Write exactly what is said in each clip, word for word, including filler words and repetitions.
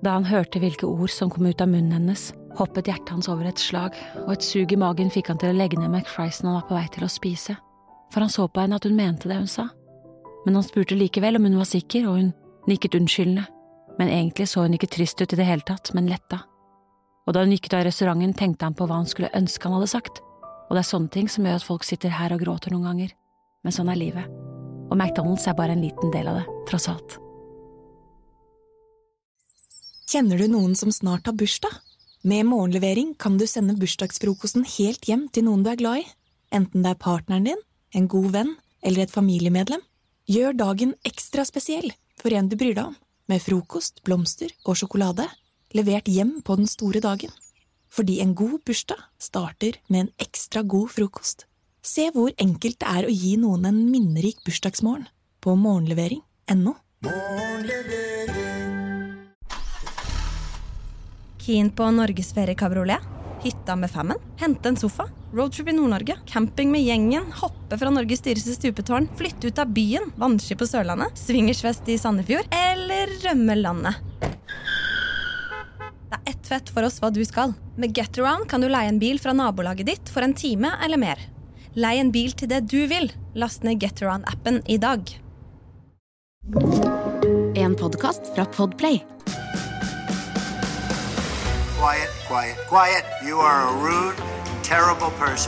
Da han hørte hvilke ord som kom ut av munnen hennes, hoppet hjertet hans over et slag, og et sug i magen fikk han til å legge ned McFriesen han var på vei til å spise, for han så på henne at hun mente det hun sa. Men han spurte likevel om hun var sikker, og hun nikket unnskyldende, men egentlig så hun ikke trist ut i det hele tatt, men letta. Og da hun gikk ut av restauranten, tenkte han på hva han skulle ønske han hadde sagt, og det er sånne ting som gjør at folk sitter her og gråter noen ganger. Men sånn er livet, og McDonald's er bare en liten del av det, tross alt. Kjenner du noen som snart har bursdag? Med morgenlevering kan du sende bursdagsfrokosten helt hjem til noen du er glad i, enten det er partneren din, en god venn eller et familiemedlem. Gjør dagen ekstra spesiell for en du bryr deg om, med frokost, blomster og sjokolade, levert hjem på den store dagen. Fordi en god bursdag starter med en ekstra god frokost. Se hvor enkelt det er å gi noen en minnerik bursdagsmorgen på morgenlevering punktum no. Keen på Norges ferie kabriolet? Hytta med femmen? Hente en sofa? Roadtrip i Nord-Norge? Camping med gjengen? Hoppe fra Norges dyreste stupetårn? Flytte ut av byen? Vannski på Sørlandet? Swingersfest i Sandefjord? Eller rømme landet? Det er ett fett for oss hva du skal. Med Getaround kan du leie en bil fra nabolaget ditt for en time eller mer. Lei en bil til det du vil. Last ned Getaround-appen i dag. En podcast fra Podplay. Quiet, quiet, quiet. You are a rude, terrible person.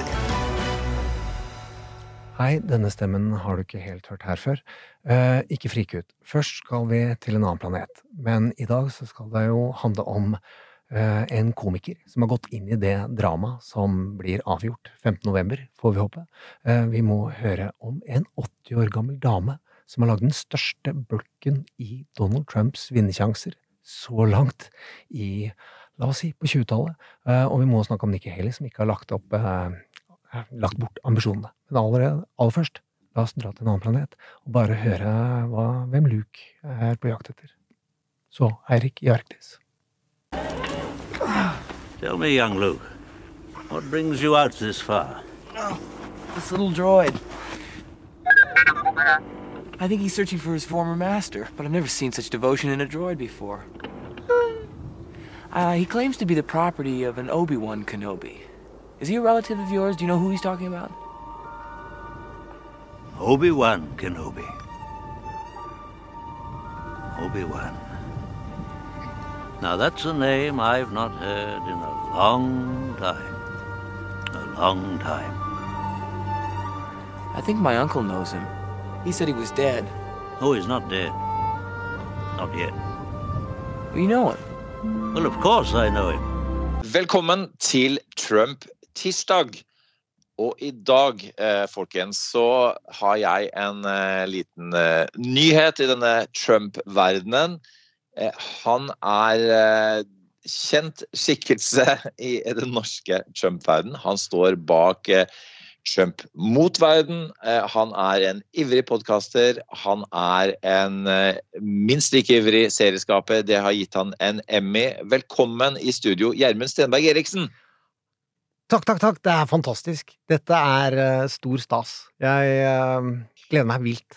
Hei, denne stemmen har du ikke helt hørt her før. Eh, ikke frik ut. Først skal vi til en annen planet. Men i dag så skal det jo handle om eh, en komiker som har gått inn i det drama som blir avgjort femte november, får vi håpe. Eh, vi må høre om en åtti år gammel dame som har laget den største bulken i Donald Trumps vinnersjanser så langt i la oss si, på tjuetallet, og vi må snakke om Nikki Haley, som ikke har lagt opp, eh, lagt bort ambisjonene. Men allerede, aller først, la oss dra til en annen planet, og bare høre hva, hvem Luke er på jakt etter. Så, Eirik i Arktis. Tell me, young Luke, what brings you out this far? Oh, this little droid. I think he's searching for his former master, but I've never seen such devotion in a droid before. Uh, he claims to be the property of an Obi-Wan Kenobi. Is he a relative of yours? Do you know who he's talking about? Obi-Wan Kenobi. Obi-Wan. Now that's a name I've not heard in a long time. A long time. I think my uncle knows him. He said he was dead. Oh, he's not dead. Not yet. Well, you know him. Well, of course I know him. Velkommen til Trump-tirsdag. Og i dag, eh, folkens, så har jeg en eh, liten eh, nyhet i denne Trump-verdenen. Eh, han er eh, kjent skikkelse i den norske Trump-verdenen. Han står bak eh, Trump mot verden. Eh, han er en ivrig podcaster. Han er en eh, minst like ivrig serieskaper. Det har gitt han en Emmy. Velkommen i studio, Gjermund Stenberg Eriksen. Takk, takk, takk. Det er fantastisk. Dette er uh, stor stas. Jeg uh, gleder meg vilt.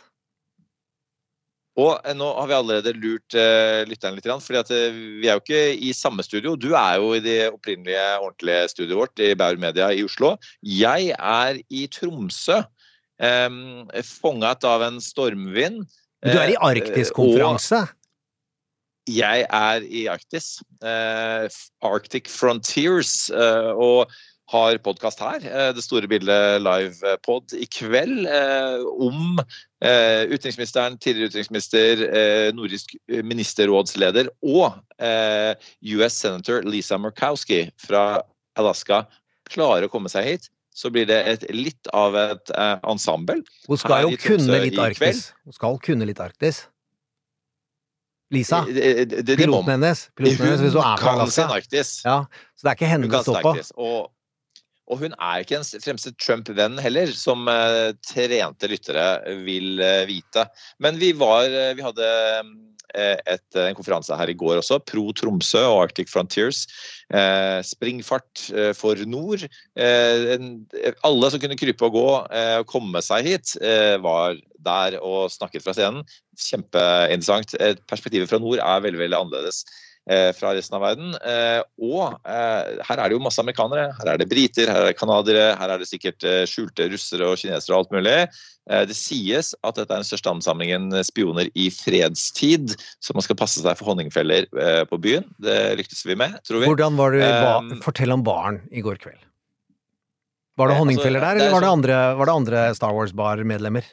Og eh, nå har vi allerede lurt eh, lytteren litt, fordi at eh, vi er jo ikke i samme studio. Du er jo i det opprinnelige, ordentlige studioet vårt i Bauer Media i Oslo. Jeg er i Tromsø, eh, fanget av en stormvind. Men du er i Arktis-konferanse? Og jeg er i Arktis. Eh, Arctic Frontiers, eh, og har podcast her, Det store bildet live pod i kveld, eh, om eh, utenriksministeren, tidligere utenriksminister, eh, nordisk ministerrådsleder og eh, U S Senator Lisa Murkowski fra Alaska klarer å komme seg hit. Så blir det et, litt av et eh, ensemble. Hun skal jo kunne litt Arktis. Hun skal kunne litt Arktis. Lisa, det, det, det piloten hennes, piloten hennes hvis hun er fra Alaska. Arktis. Ja, så det er ikke henne det står på. Og Og hun er ikke en fremste Trump-venn heller, som uh, trente lyttere vil uh, vite. Men vi var, uh, vi hadde uh, et, en konferanse her i går også, Pro Tromsø og Arctic Frontiers, uh, springfart uh, for nord. Uh, en, alle som kunne krype og gå uh, og komme seg hit, uh, var der og snakket fra scenen. Kjempeinteressant. Perspektivet fra nord er veldig, veldig annerledes. eh, fra resten av verden. Eh, og eh, her er det jo masse amerikanere, her er det briter, her er det kanadiere, her er det sikkert eh, skjulte russere og kinesere og alt mulig. Eh, det sies at dette er den største ansamlingen spioner i fredstid, så man skal passe seg for honningfeller eh, på byen. Det lyktes vi med, tror vi. Hvordan var det, ba, Um, fortell om baren i går kveld. Var det eh, honningfeller altså, der, det er eller var det sånn- andre, var det andre Star Wars-bar-medlemmer?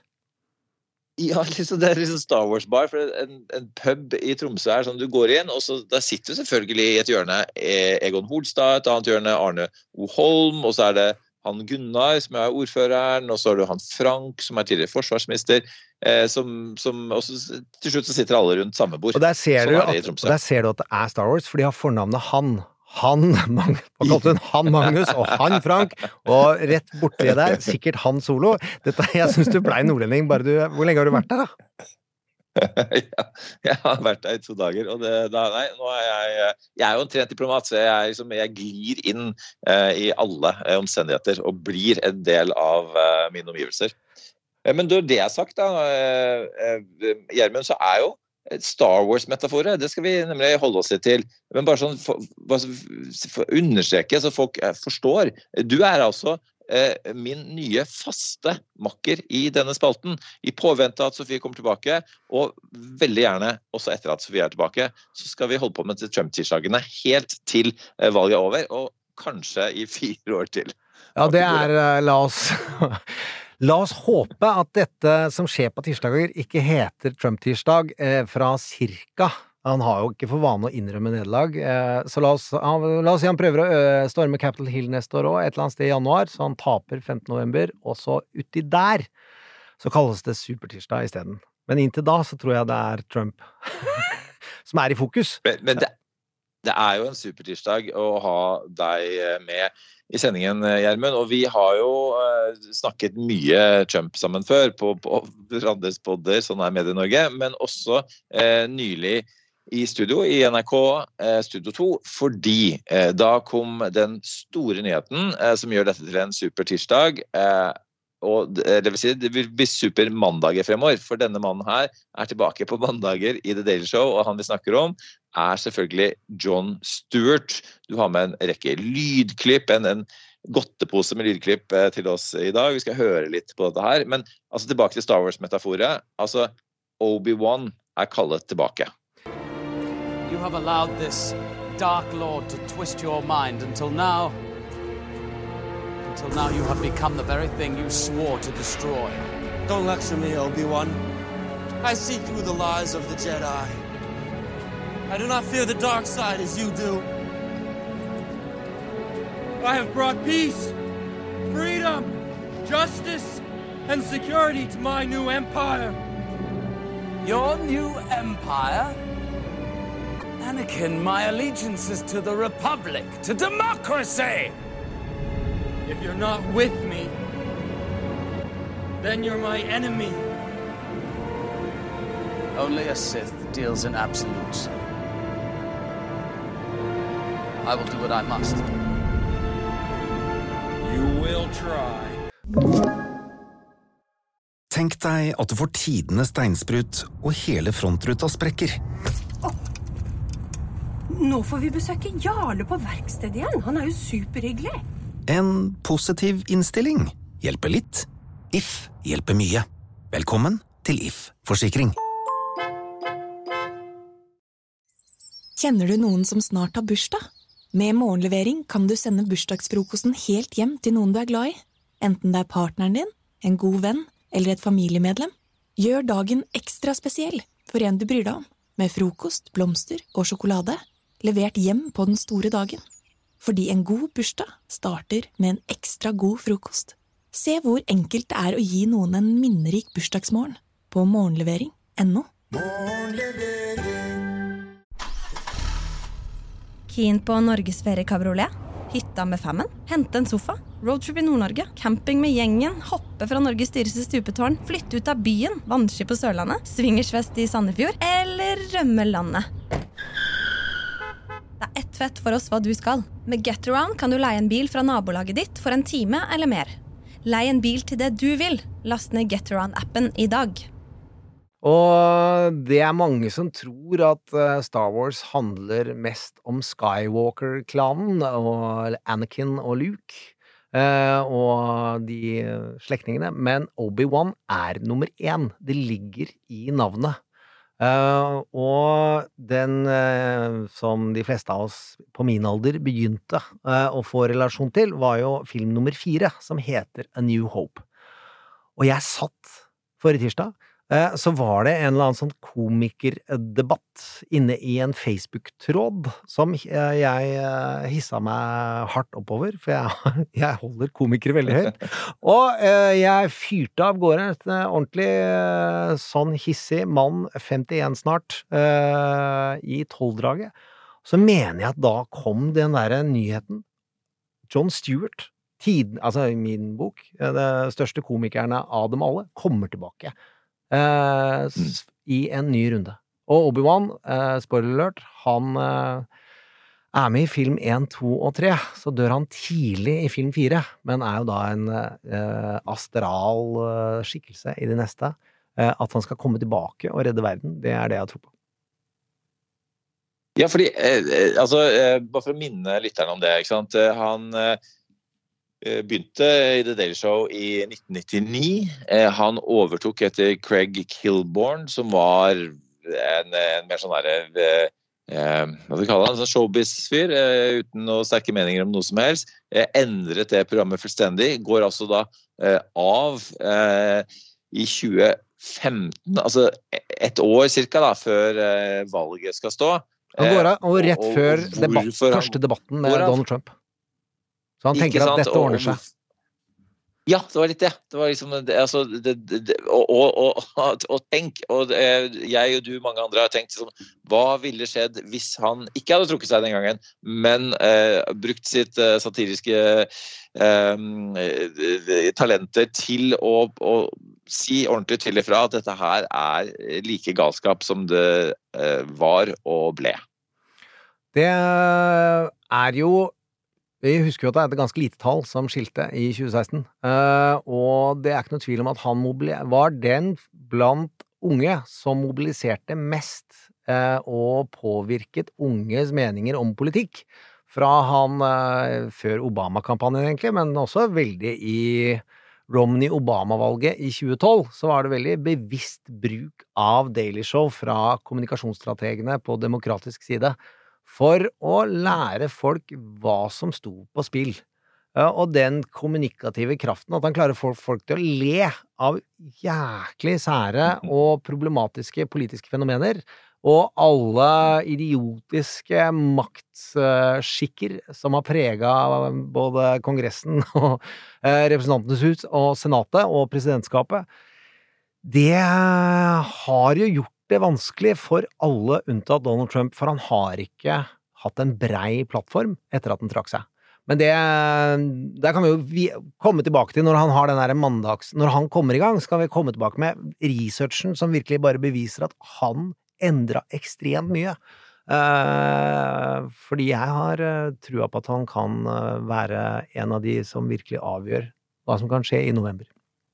Ja, liksom, det er liksom Star Wars bar, for en, en pub i Tromsø er sånn, du går inn, og så der sitter du selvfølgelig i et hjørne eh, Egon Holstad, et annet hjørne Arne O. Holm, og så er det han Gunnar, som er ordføreren, og så er det han Frank, som er tidligere forsvarsminister, eh, som, som og så, til slutt så sitter alle rundt samme bord. Og der ser, Sånn du er det i at, Tromsø. og der ser du at det er Star Wars, for de har fornavnet Han. Han, Mag hva kalte hun? Han Magnus og Han Frank, og rett borti der, sikkert Han Solo. Dette, jeg synes du ble nordlending, bare du, hvor lenge har du vært der da? Ja, jeg har vært der i to dager, og det, da, nei, nå er jeg, jeg er jo en trent diplomat, så jeg, liksom, jeg glir inn eh, i alle eh, omstendigheter, og blir en del av eh, mine omgivelser. Eh, men når det er sagt da, eh, eh, Gjermund, så er jo Star Wars-metaforer, det skal vi nemlig holde oss til. Men bare sånn, for, bare for å understreke, så folk forstår. Du er altså eh, min nye faste makker i denne spalten. I påvente at Sofie kommer tilbake, og veldig gjerne også etter at Sofie er tilbake, så skal vi holde på med Trump-tirsdagene helt til eh, valget er over, og kanskje i fire år til. Ja, det er, uh, la oss... La oss håpe at dette som skjer på tirsdager ikke heter Trump-tirsdag eh, fra cirka. Han har jo ikke for vane å innrømme nederlag, eh, så la oss, han, la oss si han prøver å ø, storme Capitol Hill neste år også, et eller annet sted i januar, så han taper femtende november, og så uti der så kalles det supertirsdag i stedet. Men inntil da så tror jeg det er Trump som er i fokus. Men, men det, det er jo en supertirsdag å ha deg med i sendingen, Gjermund, og vi har jo uh, snakket mye Trump sammen før på, på andres podder, sånn er Medie-Norge, men også uh, nylig i studio i N R K uh, Studio to, fordi uh, da kom den store nyheten uh, som gjør dette til en supertirsdag, uh, og det vil si, det vil bli super mandager fremover, for denne mannen her er tilbake på mandager i The Daily Show, og han vi snakker om er selvfølgelig Jon Stewart. Du har med en rekke lydklipp, en, en godtepose med lydklipp eh, til oss i dag. Vi skal høre litt på dette her, men altså tilbake til Star Wars-metaforet. Altså, Obi-Wan er kallet tilbake. You have allowed this Dark Lord to twist your mind until now. Until now you have become the very thing you swore to destroy. Don't lecture me, Obi-Wan. I see through the lies of the Jedi. I do not fear the dark side as you do. I have brought peace, freedom, justice, and security to my new empire. Your new empire? Anakin, my allegiance is to the Republic, to democracy! If you're not with me, then you're my enemy. Only a Sith deals in absolutes. I will do what I must. You will try. Tenk deg at du får tidenes steinsprut, og hele frontruta sprekker. Oh. Nå får vi besøke Jarle på verkstedet igjen. Han er jo superhyggelig. En positiv innstilling hjelper litt. If hjelper mye. Velkommen til If Forsikring. Kjenner du noen som snart har bursdag? Med morgenlevering kan du sende bursdagsfrokosten helt hjem til noen du er glad i. Enten det er partneren din, en god venn eller et familiemedlem. Gjør dagen ekstra spesiell for en du bryr deg om. Med frokost, blomster og sjokolade. Levert hjem på den store dagen. Fordi en god bursdag starter med en ekstra god frokost. Se hvor enkelt det er å gi noen en minnerik bursdagsmorgen på morgenlevering punktum no. Keen på Norges feriekabriolet? Hytta med femmen? Hente en sofa? Roadtrip i Nord-Norge? Camping med gjengen? Hoppe fra Norges dyreste stupetårn? Flytte ut av byen? Vannski på Sørlandet? Swingersfest i Sandefjord? Eller rømme landet? Det er ett fett for oss hva du skal. Med GetAround kan du leie en bil fra nabolaget ditt for en time eller mer. Leie en bil til det du vil. Last ned GetAround-appen i dag. Og det er mange som tror at Star Wars handler mest om Skywalker-klanen, og Anakin og Luke, og de slektningene, men Obi-Wan er nummer én. Det ligger i navnet. Og den som de fleste av oss på min alder begynte å få relasjon til, var jo film nummer fire, som heter A New Hope. Og jeg satt forrige tirsdag, så var det en eller annen sånn komikerdebatt inne i en Facebook-tråd som jeg hisset meg hardt oppover, for jeg, jeg holder komikere veldig høyt. Og jeg fyrte av gårde et ordentlig sånn hissig mann, femtien snart, i tolvdraget. Så mener jeg at da kom den der nyheten. Jon Stewart, tiden, altså i min bok, det største komikerne av dem alle, kommer tilbake. Uh, mm. I en ny runde. Og Obi-Wan, uh, spoiler alert, han uh, er med i film én, to og tre, så dør han tidlig i film fire, men er jo da en uh, astral uh, skikkelse i det neste. Uh, at han skal komme tilbake og redde verden, det er det jeg tror på. Ja, fordi, uh, altså, uh, bare for å minne lytterne om det, ikke sant? Uh, han... Uh, begynte i The Daily Show i nitten nittini. Han overtok etter Craig Kilborn, som var en, en mer sånn der, eh, hva skal vi kalle han, en sånn showbiz-fyr, eh, uten noen sterke meninger om noe som helst. Eh, endret det programmet fullstendig. Går altså da eh, av eh, i tjue femten, altså et år cirka da, før eh, valget skal stå. Han går av, og rett og, før og debatt, første debatten med Donald Trump. Så han tenker at dette ordner seg. Ja, det var litt det. Det var liksom, det, altså, det, det, og, og, og, og tenk, og jeg og du, mange andre har tenkt, liksom, hva ville skjedd hvis han ikke hadde trukket seg den gangen, men eh, brukt sitt eh, satiriske eh, talenter til å, å si ordentlig til ifra at dette her er like galskap som det eh, var og ble. Det er jo Vi husker jo at det er et ganske lite tall som skilte i tjue seksten, uh, og det er ikke noe tvil om at han var den blant unge som mobiliserte mest uh, og påvirket unges meninger om politikk, fra han uh, før Obama-kampanjen egentlig, men også veldig i Romney-Obama-valget i tjue tolv, så var det veldig bevisst bruk av Daily Show fra kommunikasjonsstrategene på demokratisk side, for å lære folk hva som sto på spill. Og den kommunikative kraften, at han klarer folk, folk til å le av jæklig sære og problematiske politiske fenomener, og alle idiotiske maktskikker som har preget både Kongressen og Representantenes hus og Senatet og presidentskapet, det har jo gjort det vanskelig for alle unntatt Donald Trump, for han har ikke hatt en brei plattform etter at han trakk seg. Men det, det kan vi jo komme tilbake til når han har den der mandags, når han kommer i gang, skal vi komme tilbake med researchen som virkelig bare beviser at han endret ekstremt mye. Uh, fordi jeg har uh, trua på at han kan uh, være en av de som virkelig avgjør hva som kan skje i november.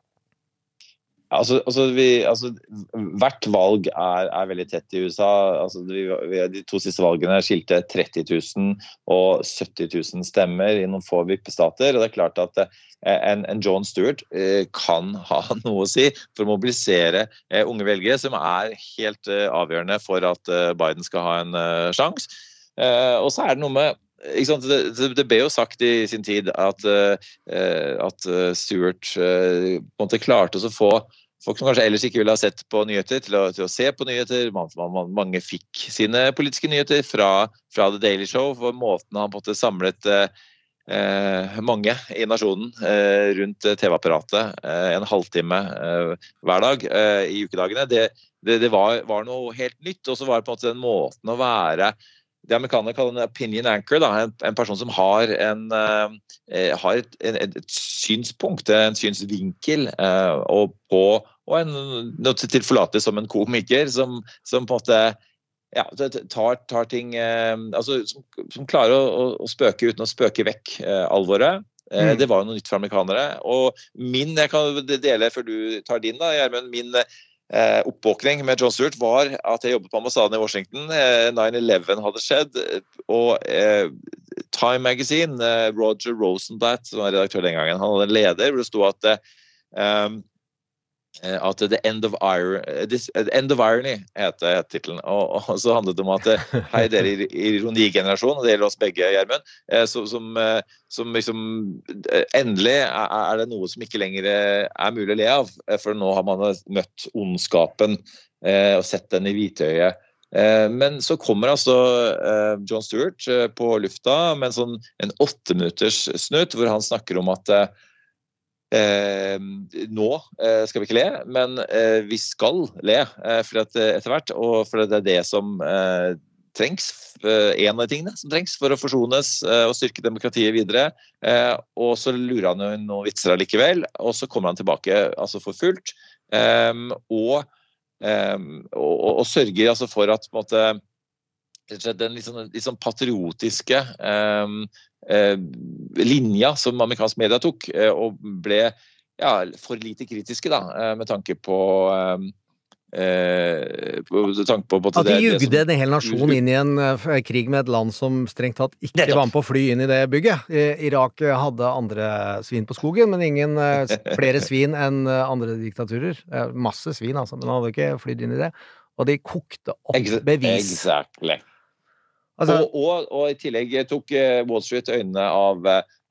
Altså, altså, vi, altså, hvert valg er, er veldig tett i U S A. Altså, vi, vi, de to siste valgene skilte tretti tusen og sytti tusen stemmer i noen få vippestater, og det er klart at en, en Jon Stewart eh, kan ha noe å si for å mobilisere eh, unge velgere, som er helt eh, avgjørende for at eh, Biden skal ha en eh, sjans. Eh, og så er det noe med ikke sant? Det, det, det ble jo sagt i sin tid at, uh, at uh, Stewart uh, på en måte klarte å få folk som kanskje ellers ikke ville ha sett på nyheter, til å, til å se på nyheter. Man, man, mange fikk sine politiske nyheter fra, fra The Daily Show, for måten han på en måte samlet uh, mange i nasjonen uh, rundt T V-apparatet uh, en halvtime uh, hver dag uh, i ukedagene. Det, det, det var, var noe helt nytt, og så var det på en måte den måten å være det amerikanerne kaller en opinion anchor, da, en, en person som har, en, uh, har et, en, et synspunkt, en synsvinkel, uh, og, på, og en, noe tilforlatelig som en komiker, som, som på en måte ja, tar, tar ting, uh, altså, som, som klarer å, å spøke uten å spøke vekk uh, alvoret. Uh, mm. Det var jo noe nytt for amerikanere, og min, jeg kan dele før du tar din da, Gjermund, min eh, oppvåkning med Jon Stewart var at jeg jobbet på ambassaden i Washington. Eh, nine eleven hadde skjedd, og eh, Time Magazine, eh, Roger Rosenblatt, som var redaktør den gangen, han hadde en leder hvor det stod at eh, at The End of, Ir- this, The End of Irony heter titlen, og, og så handlet det om at hei, dere i ironigenerasjon, og det gjelder oss begge, Gjermund, eh, så, som, eh, som liksom endelig er, er det noe som ikke lenger er mulig å le av, for nå har man møtt ondskapen eh, og sett den i hvitøyet. Eh, men så kommer altså eh, Jon Stewart eh, på lufta med en sånn en åtte minutters snutt, hvor han snakker om at eh, Eh, nå eh, skal vi ikke le, men eh, vi skal le eh, for at, eh, etter hvert, og for det er det som eh, trengs, eh, en av de tingene som trengs for å forsones eh, og styrke demokratiet videre, eh, og så lurer han jo noen vitser likevel, og så kommer han tilbake altså for fullt, eh, og, eh, og, og, og sørger altså for at på en måte den litt sånn, litt sånn patriotiske eh, eh, linja som amerikansk media tok, eh, og ble ja, for lite kritiske da, eh, med tanke på eh, på, tanke på, på at de det, jugde det som, en hel nasjon inn i en uh, krig med et land som strengt tatt ikke var med på å fly inn i det bygget. I, Irak hadde andre svin på skogen, men ingen uh, flere svin enn uh, andre diktaturer. Uh, masse svin, altså, men han hadde ikke flydd inn i det. Og de kokte opp bevis. Exactly. Altså, og, og, og i tillegg tok Wall Street øynene av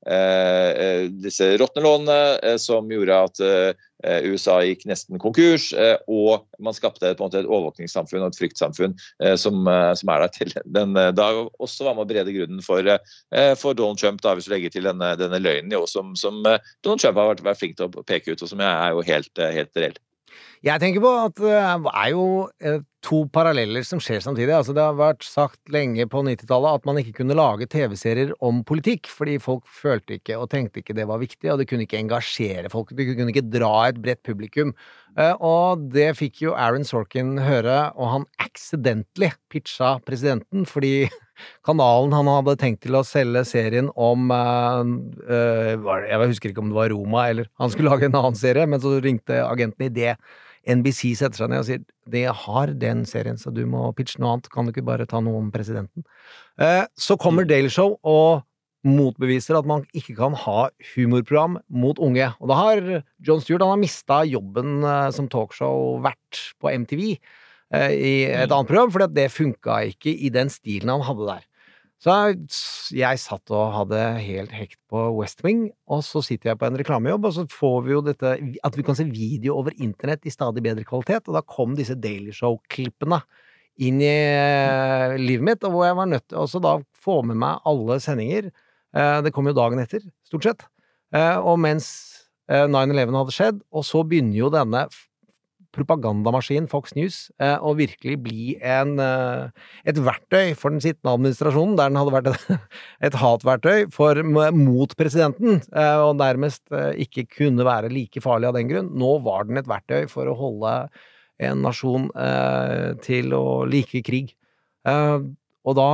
eh, disse råtnelånene eh, som gjorde at eh, U S A gikk nesten konkurs, eh, og man skapte på en måte et overvåkningssamfunn og et fryktsamfunn eh, som, eh, som er der til den eh, da også var med å brede grunnen for, eh, for Donald Trump, da, hvis du legger til denne, denne løgnen jo, som, som eh, Donald Trump har vært, vært flink til å peke ut, og som jeg er jo helt, helt reell. Jeg tenker på at det er jo to paralleller som skjer samtidig. Altså det har vært sagt lenge på nittitallet at man ikke kunne lage T V-serier om politikk, fordi folk følte ikke og tenkte ikke det var viktig, og det kunne ikke engasjere folk, det kunne ikke dra et bredt publikum. Og det fikk jo Aaron Sorkin høre, og han accidentally pitcha presidenten, fordi kanalen han hadde tenkt til å selge serien om uh, uh, jeg husker ikke om det var Roma, eller han skulle lage en annen serie, men så ringte agenten i det N B C setter seg ned og sier, det har den serien, så du må pitche noe annet, kan du ikke bare ta noe om presidenten? Uh, så kommer Daily Show og motbeviser at man ikke kan ha humorprogram mot unge. Og da har Jon Stewart, han har mistet jobben uh, som talkshow-vert på M T V uh, i et annet program, fordi det funket ikke i den stilen han hadde der. Så jeg satt og hadde helt hekt på West Wing, og så sitter jeg på en reklamejobb, og så får vi jo dette, at vi kan se video over internett i stadig bedre kvalitet, og da kom disse Daily Show-klippene inn i uh, livet mitt, og hvor jeg var nødt til også da få med meg alle sendinger. Uh, det kom jo dagen etter, stort sett. Uh, og mens uh, nine eleven hadde skjedd, og så begynner jo denne propagandamaskin Fox News eh, og virkelig bli en, eh, et verktøy for den sittende administrasjonen, der den hadde vært et, et hatverktøy for, mot presidenten, eh, og nærmest eh, ikke kunne være like farlig av den grunn. Nå var den et verktøy for å holde en nasjon eh, til å like krig. Eh, og da,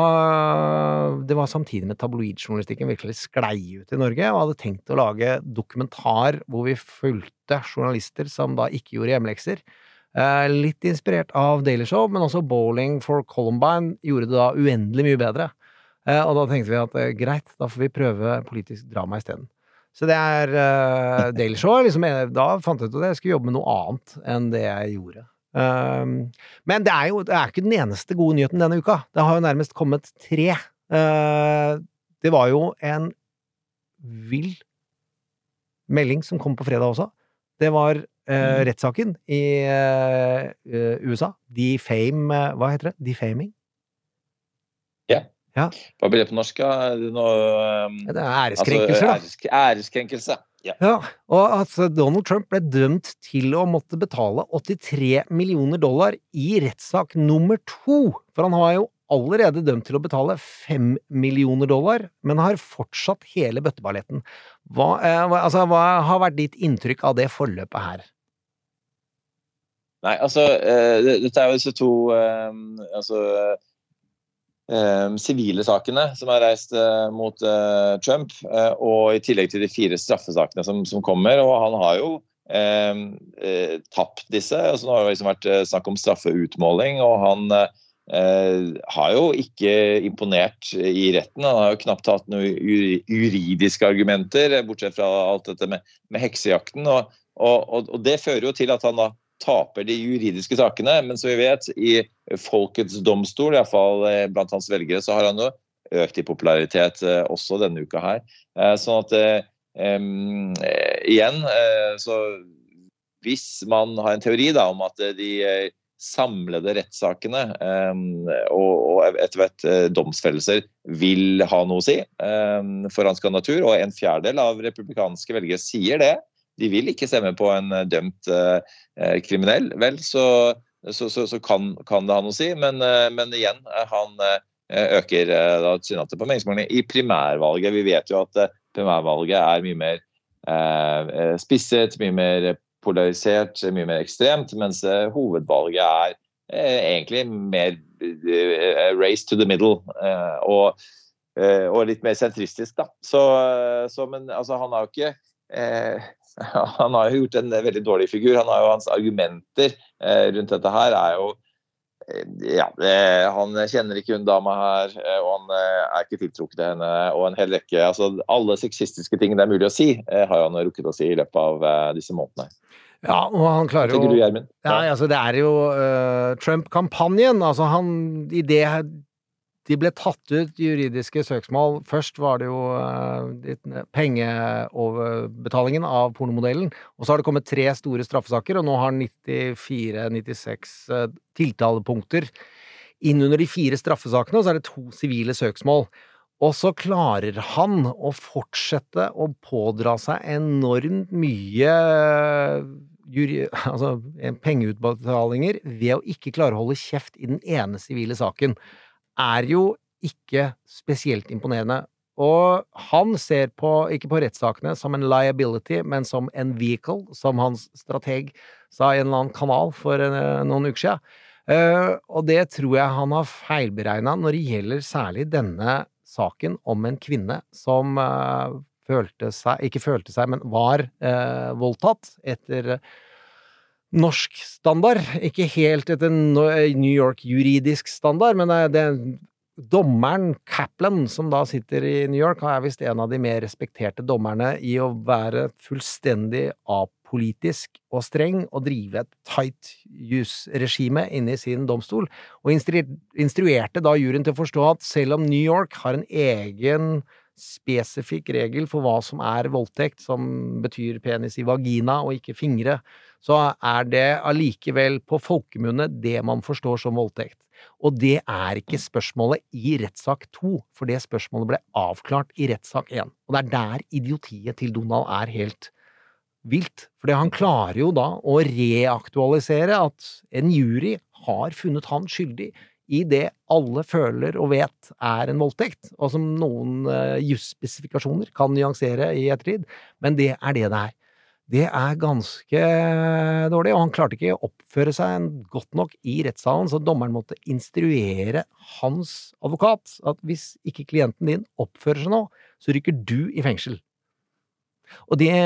det var samtidig med tabloidjournalistikken virkelig sklei ut i Norge, og hadde tenkt å lage dokumentar hvor vi fulgte journalister som da ikke gjorde hjemmelekser. Eh, litt inspirert av Daily Show, men også Bowling for Columbine gjorde det da uendelig mye bedre. Eh, og da tenkte vi at eh, greit, da får vi prøve politisk drama i stedet. Så det er eh, Daily Show, liksom, da fant jeg ut at jeg skulle jobbe med noe annet enn det jeg gjorde. Um, men det er jo det er ikke den eneste gode nyheten denne uka. Det har jo nærmest kommet tre. Uh, det var jo en vill melding som kom på fredag også. Det var uh, rettssaken i uh, U S A. Defame, uh, hva heter det? Defaming? Ja. Ja. Hva blir det på norsk? Nå, um, det er æreskrenkelse, altså, æres, æreskrenkelse. Ja. Ja, og at Donald Trump ble dømt til å måtte betale åttitre millioner dollar i rettssak nummer to, for han har jo allerede dømt til å betale fem millioner dollar, men har fortsatt hele bøtteballetten. Hva, eh, altså, hva har vært ditt inntrykk av det forløpet her? Nei, altså, eh, dette er jo disse to, eh, altså, sivile eh, sakene som er reist eh, mot eh, Trump, eh, og i tillegg til de fire straffesakene som, som kommer, og han har jo eh, eh, tapt disse. Altså, nå har det liksom vært snakk om straffeutmåling, og han eh, har jo ikke imponert i retten. Han har jo knapt hatt noen juridiske argumenter, bortsett fra alt dette med, med heksejakten, og, og, og det fører jo til at han da taper de juridiske sakene, men som vi vet, i folkets domstol, i hvert fall blant hans velgere, så har han jo økt i popularitet også denne uka her. Sånn at um, igjen, så hvis man har en teori da, om at de samlede rettssakene um, og, og etter hvert domsfellelser vil ha noe å si um, for hans kandidatur, og en fjerdedel av republikanske velgere sier det, de vil ikke stemme på en dømt uh, kriminell, vel, så, så, så, så kan, kan det ha noe å si, men, uh, men igjen, han uh, øker uh, da synlighet på meningsmålingene i primærvalget. Vi vet jo at uh, primærvalget er mye mer uh, spisset, mye mer polarisert, mye mer ekstremt, mens uh, hovedvalget er uh, egentlig mer uh, race to the middle, uh, og, uh, og litt mer sentristisk da. Så, uh, så men altså, han har jo ikke uh, han har jo gjort en veldig dårlig figur. Han har jo hans argumenter eh, rundt dette her er jo eh, ja, eh, han kjenner ikke hun dama her, eh, og han eh, er ikke tiltrukket til henne, og en hel rekke, altså alle sexistiske ting det er mulig å si, eh, har han rukket å si i løpet av eh, disse månedene. Ja, og han klarer jo... Du, ja, altså det er jo uh, Trump-kampanjen, altså han, i det de ble tatt ut juridiske søksmål. Først var det jo uh, pengeoverbetalingen av pornomodellen, og så har det kommet tre store straffesaker, og nå har nittifire nittiseks uh, tiltalepunkter inn under de fire straffesakene, og så er det to sivile søksmål. Og så klarer han å fortsette å pådra seg enormt mye jury, altså, pengeutbetalinger ved å ikke klare å holde kjeft i den ene sivile saken. Er jo ikke spesielt imponerende. Og han ser på, ikke på rettssakene som en liability, men som en vehicle, som hans strateg sa i en eller annen kanal for uh, noen uker siden. Uh, og det tror jeg han har feilberegnet når det gjelder særlig denne saken om en kvinne som uh, følte seg, ikke følte seg, men var uh, voldtatt etter uh, norsk standard, ikke helt etter New York juridisk standard, men det er dommeren Kaplan, som da sitter i New York, er vist en av de mer respekterte dommerne i å være fullstendig apolitisk og streng og drive et tight jusregime inne i sin domstol, og instru- instruerte da juryen til å forstå at selv om New York har en egen spesifikk regel for hva som er voldtekt, som betyr penis i vagina og ikke fingre, så er det allikevel på folkemunne det man forstår som voldtekt. Og det er ikke spørsmålet i rettssak to, for det spørsmålet ble avklart i rettssak én. Og det er der idiotiet til Donald er helt vilt, for han klarer jo da å reaktualisere at en jury har funnet han skyldig i det alle føler og vet er en voldtekt, og som noen uh, jusspesifikasjoner kan nyansere i ettertid, men det er det det er. Det er ganske dårlig, og han klarte ikke å oppføre seg godt nok i rettssalen, så dommeren måtte instruere hans advokat at hvis ikke klienten din oppfører seg nå, så rykker du i fengsel. Og det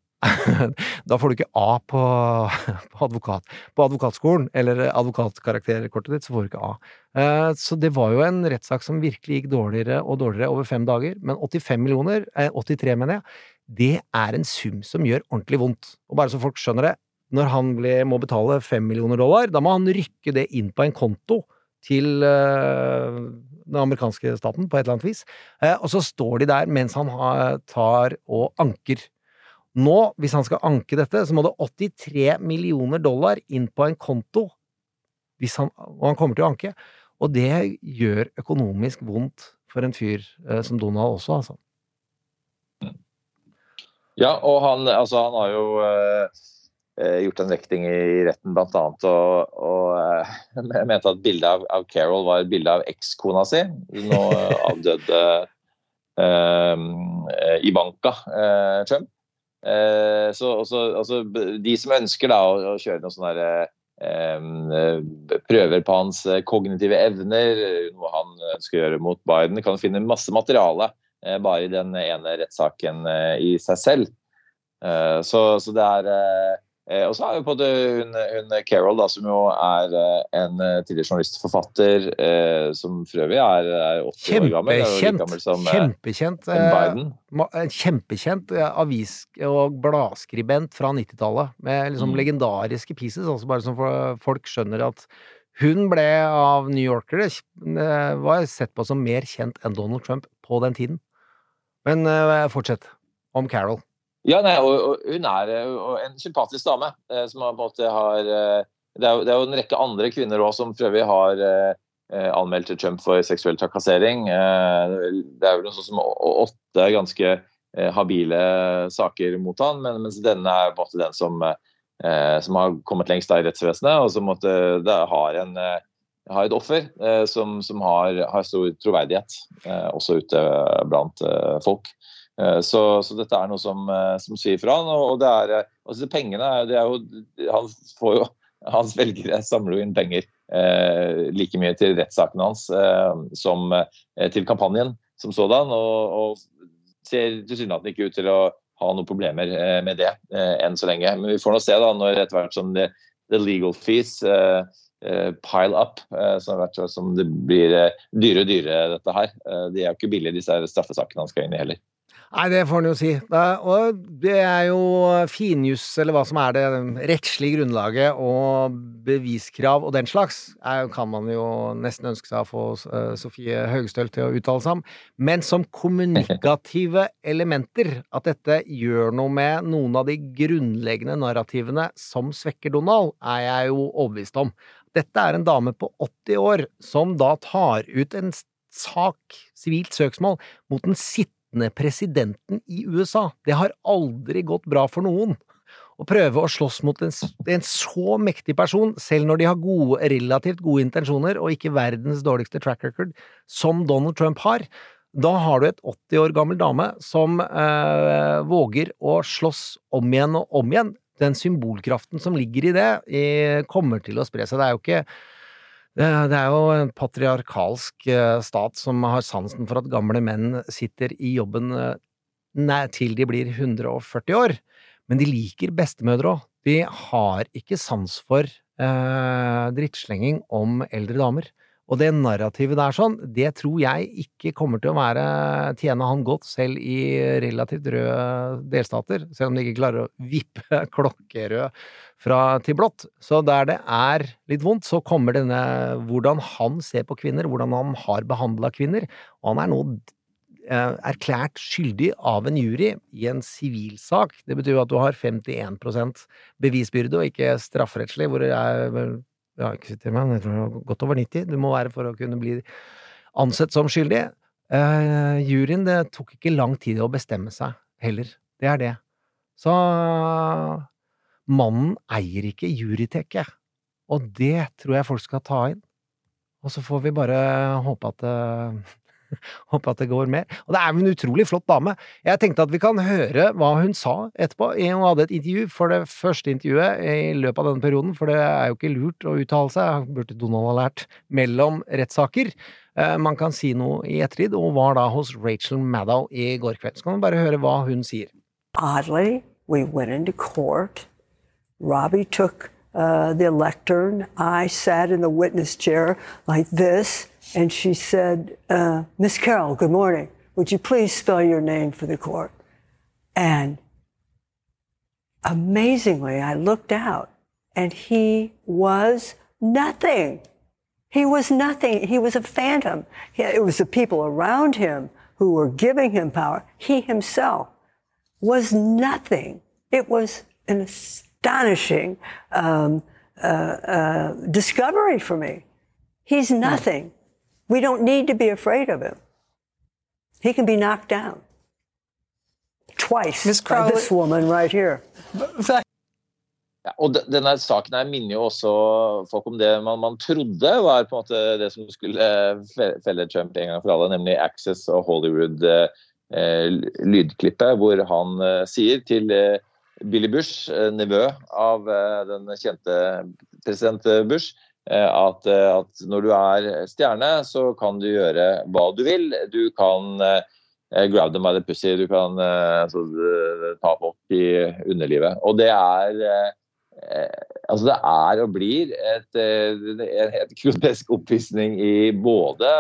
da får du ikke A på, på advokat. På advokatskolen, eller advokatkarakterkortet ditt, så får du ikke A. Uh, så det var jo en rettssak som virkelig gikk dårligere og dårligere over fem dager, men åttifem millioner, eh, åttitre mener jeg, det er en sum som gjør ordentlig vondt. Og bare så folk skjønner det, når han ble, må betale fem millioner dollar, da må han rykke det inn på en konto til uh, den amerikanske staten på et eller annet vis, uh, og så står de der mens han har, tar og anker. Nå, hvis han skal anke dette, så må det åttitre millioner dollar inn på en konto, hvis han, og han kommer til å anke, og det gjør økonomisk vondt for en fyr uh, som Donald også, altså. Ja, og han, altså, han har jo uh, gjort en vekting i retten blant annet, og, og uh, jeg mente at bildet av, av Carol var et bilde av ekskona si, nå avdøde uh, Ivanka uh, Trump. Uh, så også, altså, de som ønsker da, å, å kjøre noen sånne der, uh, prøver på hans kognitive evner, noe han ønsker å gjøre mot Biden, kan finne masse materiale bare i den ene rettssaken i seg selv. Uh, så, så det er uh, og så har vi på det hun, hun Carol da, som jo er uh, en tidligere journalistforfatter uh, som for øvrig er, er åtti år gammel. Kjempekjent, gammel som, uh, kjempekjent, Biden. Uh, kjempekjent uh, avis- og bladskribent fra nittitallet, med liksom mm. legendariske pieces, altså bare som folk skjønner at hun ble av New Yorker, uh, var sett på som mer kjent enn Donald Trump på den tiden. Men uh, fortsett om Carol. Ja, nei, og, og hun er og en sympatisk dame, eh, som har, på en måte har eh, det, er jo, det er jo en rekke andre kvinner også som prøver har eh, anmeldt Trump for seksuell trakassering. Eh, det er jo noe sånn som åtte ganske eh, habile saker mot han, men, mens denne er på en måte den som, eh, som har kommet lengst da i rettsvesenet, og som måtte, det har, en, eh, har et offer eh, som, som har, har stor troverdighet, eh, også ute blant eh, folk. Så, så dette er noe som, som sier fra han, og det er, altså pengene, det er jo, han får jo, hans velgere samler jo inn penger eh, like mye til rettssaken hans eh, som eh, til kampanjen som sådan, og, og ser tilsynelatende ikke ut til å ha noen problemer eh, med det eh, enn så lenge. Men vi får nå se da, når etter hvert som det, the legal fees eh, eh, pile up, eh, så hvert som det blir eh, dyre og dyre dette her. Eh, de er jo ikke billige, disse straffesakene han skal inn i heller. Nei, det får han jo si. Da, og det er jo finjus, eller hva som er det rettslige grunnlaget og beviskrav og den slags, er, kan man jo nesten ønske seg å få uh, Sofie Høgestøl til å uttale seg om. Men som kommunikative elementer, at dette gjør noe med noen av de grunnleggende narrativene som svekker Donald, er jeg jo overbevist om. Dette er en dame på åtti år som da tar ut en sak, sivilt søksmål, mot den sittende presidenten i U S A. Det har aldri gått bra for noen å prøve å slåss mot en, en så mektig person, selv når de har gode, relativt gode intensjoner, og ikke verdens dårligste track record, som Donald Trump har. Da har du et åtti år gammel dame som eh, våger å slåss om igjen og om igjen. Den symbolkraften som ligger i det, eh, kommer til å spre seg. Det er jo ikke Det er jo en patriarkalsk stat som har sansen for at gamle menn sitter i jobben til de blir hundre og førti år, men de liker bestemødre også. De har ikke sans for eh, drittslenging om eldre damer. Og det narrativet der sånn, det tror jeg ikke kommer til å være tjene han godt selv i relativt røde delstater, selv om de ikke klarer å vippe klokkerød fra til blått. Så der det er litt vondt, så kommer denne, hvordan han ser på kvinner, hvordan han har behandlet kvinner, og han er nå eh, erklært skyldig av en jury i en sivilsak. Det betyr jo at du har femtien prosent bevisbyrde, og ikke strafferettslig, hvor det er jeg har ikke sittet med, men jeg tror det var godt over nitti. Du må være for å kunne bli ansett som skyldig. Uh, juryen, det tok ikke lang tid å bestemme seg heller. Det er det. Så mannen eier ikke juryteket. Og det tror jeg folk skal ta inn. Og så får vi bare håpe at uh, håper at det går mer. Og det er en utrolig flott dame. Jeg tenkte at vi kan høre hva hun sa etterpå. Hun hadde et intervju for det første intervjuet i løpet av denne perioden, for det er jo ikke lurt å uttale seg, burde Donald ha lært, mellom rettssaker. Man kan si noe i ettertid, og var da hos Rachel Maddow i går kveld. Så kan vi bare høre hva hun sier. Oddly, we went into court. Robbie took uh, the lectern. I sat in the witness chair like this. And she said, uh, Miss Carroll, good morning. Would you please spell your name for the court? And amazingly, I looked out, and he was nothing. He was nothing. He was a phantom. He, it was the people around him who were giving him power. He himself was nothing. It was an astonishing um, uh, uh, discovery for me. He's nothing. We don't need to be afraid of him. He can be knocked down. Twice Miss by this woman right here. Ja, og denne saken her minner jo også folk om det man, man trodde var på en måte det som skulle felle Trump en gang for alle, nemlig Access og Hollywood eh, lydklippet, hvor han eh, sier til eh, Billy Bush, eh, nevø av eh, den kjente president Bush, At, at når du er stjerne, så kan du gjøre hva du vil. Du kan uh, grab them by the pussy, du kan uh, altså, uh, ta folk i underlivet. Og det er, uh, altså det er og blir et, uh, en helt grotesk oppvisning i både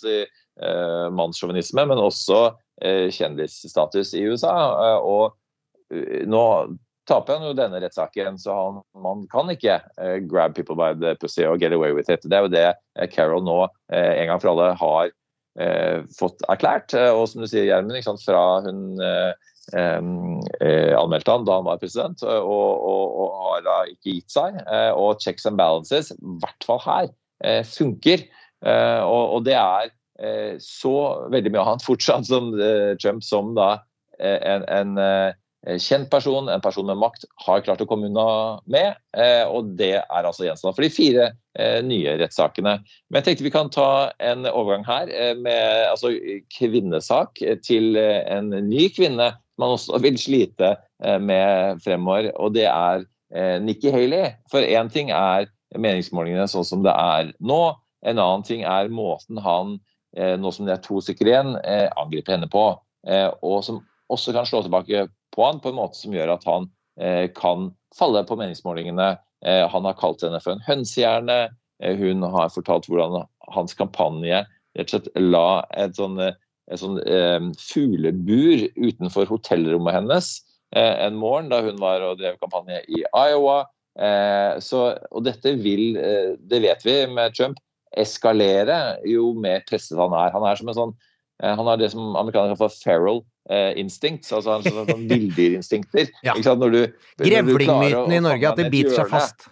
uh, mannssjåvinisme, men også uh, kjendisstatus i U S A. Uh, og uh, nå taper han jo denne rettssaken, så han, man kan ikke uh, grab people by the pussy og get away with it. Det er jo det uh, Carol nå uh, en gang for alle har uh, fått erklært, uh, og som du sier, Gjermund, ikke sant, fra hun uh, um, uh, anmeldte han da han var president, uh, og, og, og har da ikke gitt seg, uh, og checks and balances, i hvert fall her, uh, funker, uh, og, og det er uh, så veldig mye annet fortsatt som uh, Trump, som da uh, en, en uh, kjent person, en person med makt, har klart å komme unna med, eh, og det er altså gjenstand for de fire eh, nye rettssakene. Men jeg tenkte vi kan ta en overgang her eh, med altså, kvinnesak til eh, en ny kvinne man også vil slite eh, med fremover, og det er eh, Nikki Haley. For en ting er meningsmålingene sånn som det er nå, en annen ting er måten han, eh, nå som det er to stykker igjen, eh, angriper henne på, eh, og som også kan slå tilbake på han på en måte som gjør at han eh, kan falle på meningsmålingene. Eh, han har kalt henne for en hønsehjerne. Eh, hun har fortalt hvordan hans kampanje rett og slett la et sånn, et sånn eh, fuglebur utenfor hotellrommet hennes eh, en morgen da hun var og drev kampanje i Iowa. Eh, så, og dette vil, eh, det vet vi med Trump, eskalere jo mer presset han er. Han er som en sånn, eh, han har det som amerikanere kaller for feral Uh, instincts, altså sånn, sånn villdyrinstinkter. Ja. Når du, Grevlingmyten i Norge, at det biter seg fast.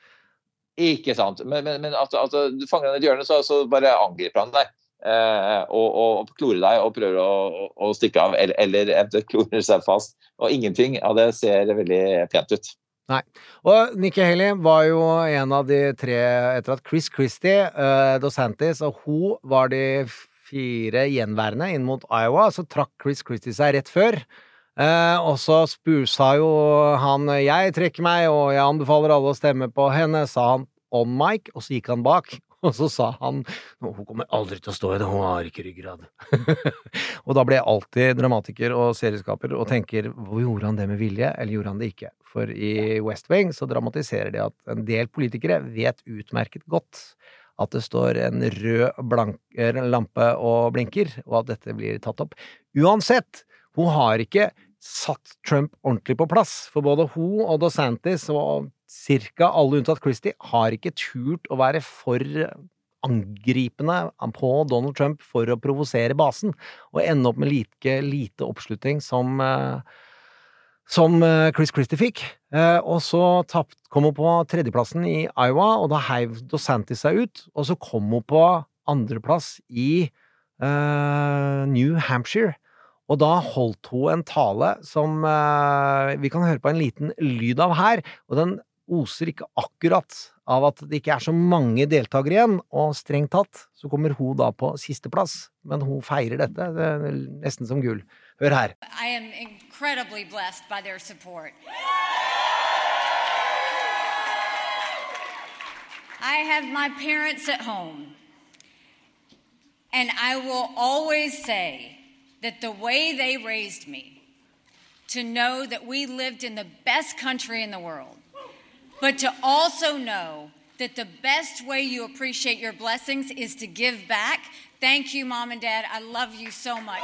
Ikke sant, men, men, men at, at du fanger den i et hjørne, så, så bare angriper han deg, uh, og, og klorer deg, og prøver å, å stikke av, eller, eller eventuelt klorer seg fast, og ingenting av det ser veldig pent ut. Nei, og Nikki Haley var jo en av de tre, etter at Chris Christie, uh, DeSantis, og hun var de fire gjenværende inn mot Iowa, så trakk Chris Christie seg rett før. Eh, og så sa jo han, jeg trekker meg, og jeg anbefaler alle å stemme på henne, sa han on mic, og så gikk han bak. Og så sa han, hun kommer aldri til å stå i det, hun har ikke ryggrad. Og da ble jeg alltid dramatiker og serieskaper, og tenker, hvor gjorde han det med vilje, eller gjorde han det ikke? For i West Wing så dramatiserer de at en del politikere vet utmerket godt at det står en rød blank, lampe og blinker, og at dette blir tatt opp. Uansett, hun har ikke satt Trump ordentlig på plass, for både hun og DeSantis og cirka alle unntatt Christie har ikke turt å være for angripende på Donald Trump for å provosere basen, og ende opp med like lite oppslutning som som Chris Christie fikk, og så tapt, kom hun på tredjeplassen i Iowa, og da heiv DeSantis seg ut, og så kom hun på andreplass i uh, New Hampshire, og da holdt hun en tale som uh, vi kan høre på en liten lyd av her, og den oser ikke akkurat av at det ikke er så mange deltakere igjen, og strengt tatt så kommer hun da på siste plass, men hun feirer dette, det er nesten som gull. Hør her. I am incredibly blessed by their support. I have my parents at home, and I will always say that the way they raised me, to know that we lived in the best country in the world, but to also know that the best way you appreciate your blessings is to give back. Thank you, Mom and Dad. I love you so much.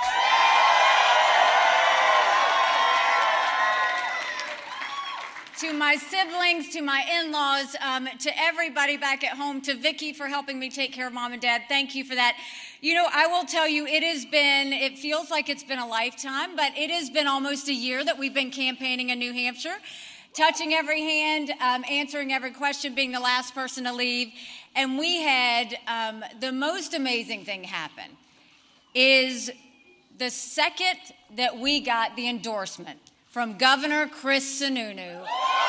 To my siblings, to my in-laws, um, to everybody back at home, to Vicky for helping me take care of Mom and Dad. Thank you for that. You know, I will tell you, it has been, it feels like it's been a lifetime, but it has been almost a year that we've been campaigning in New Hampshire. Touching every hand, um, answering every question, being the last person to leave. And we had um, the most amazing thing happen is the second that we got the endorsement from Governor Chris Sununu.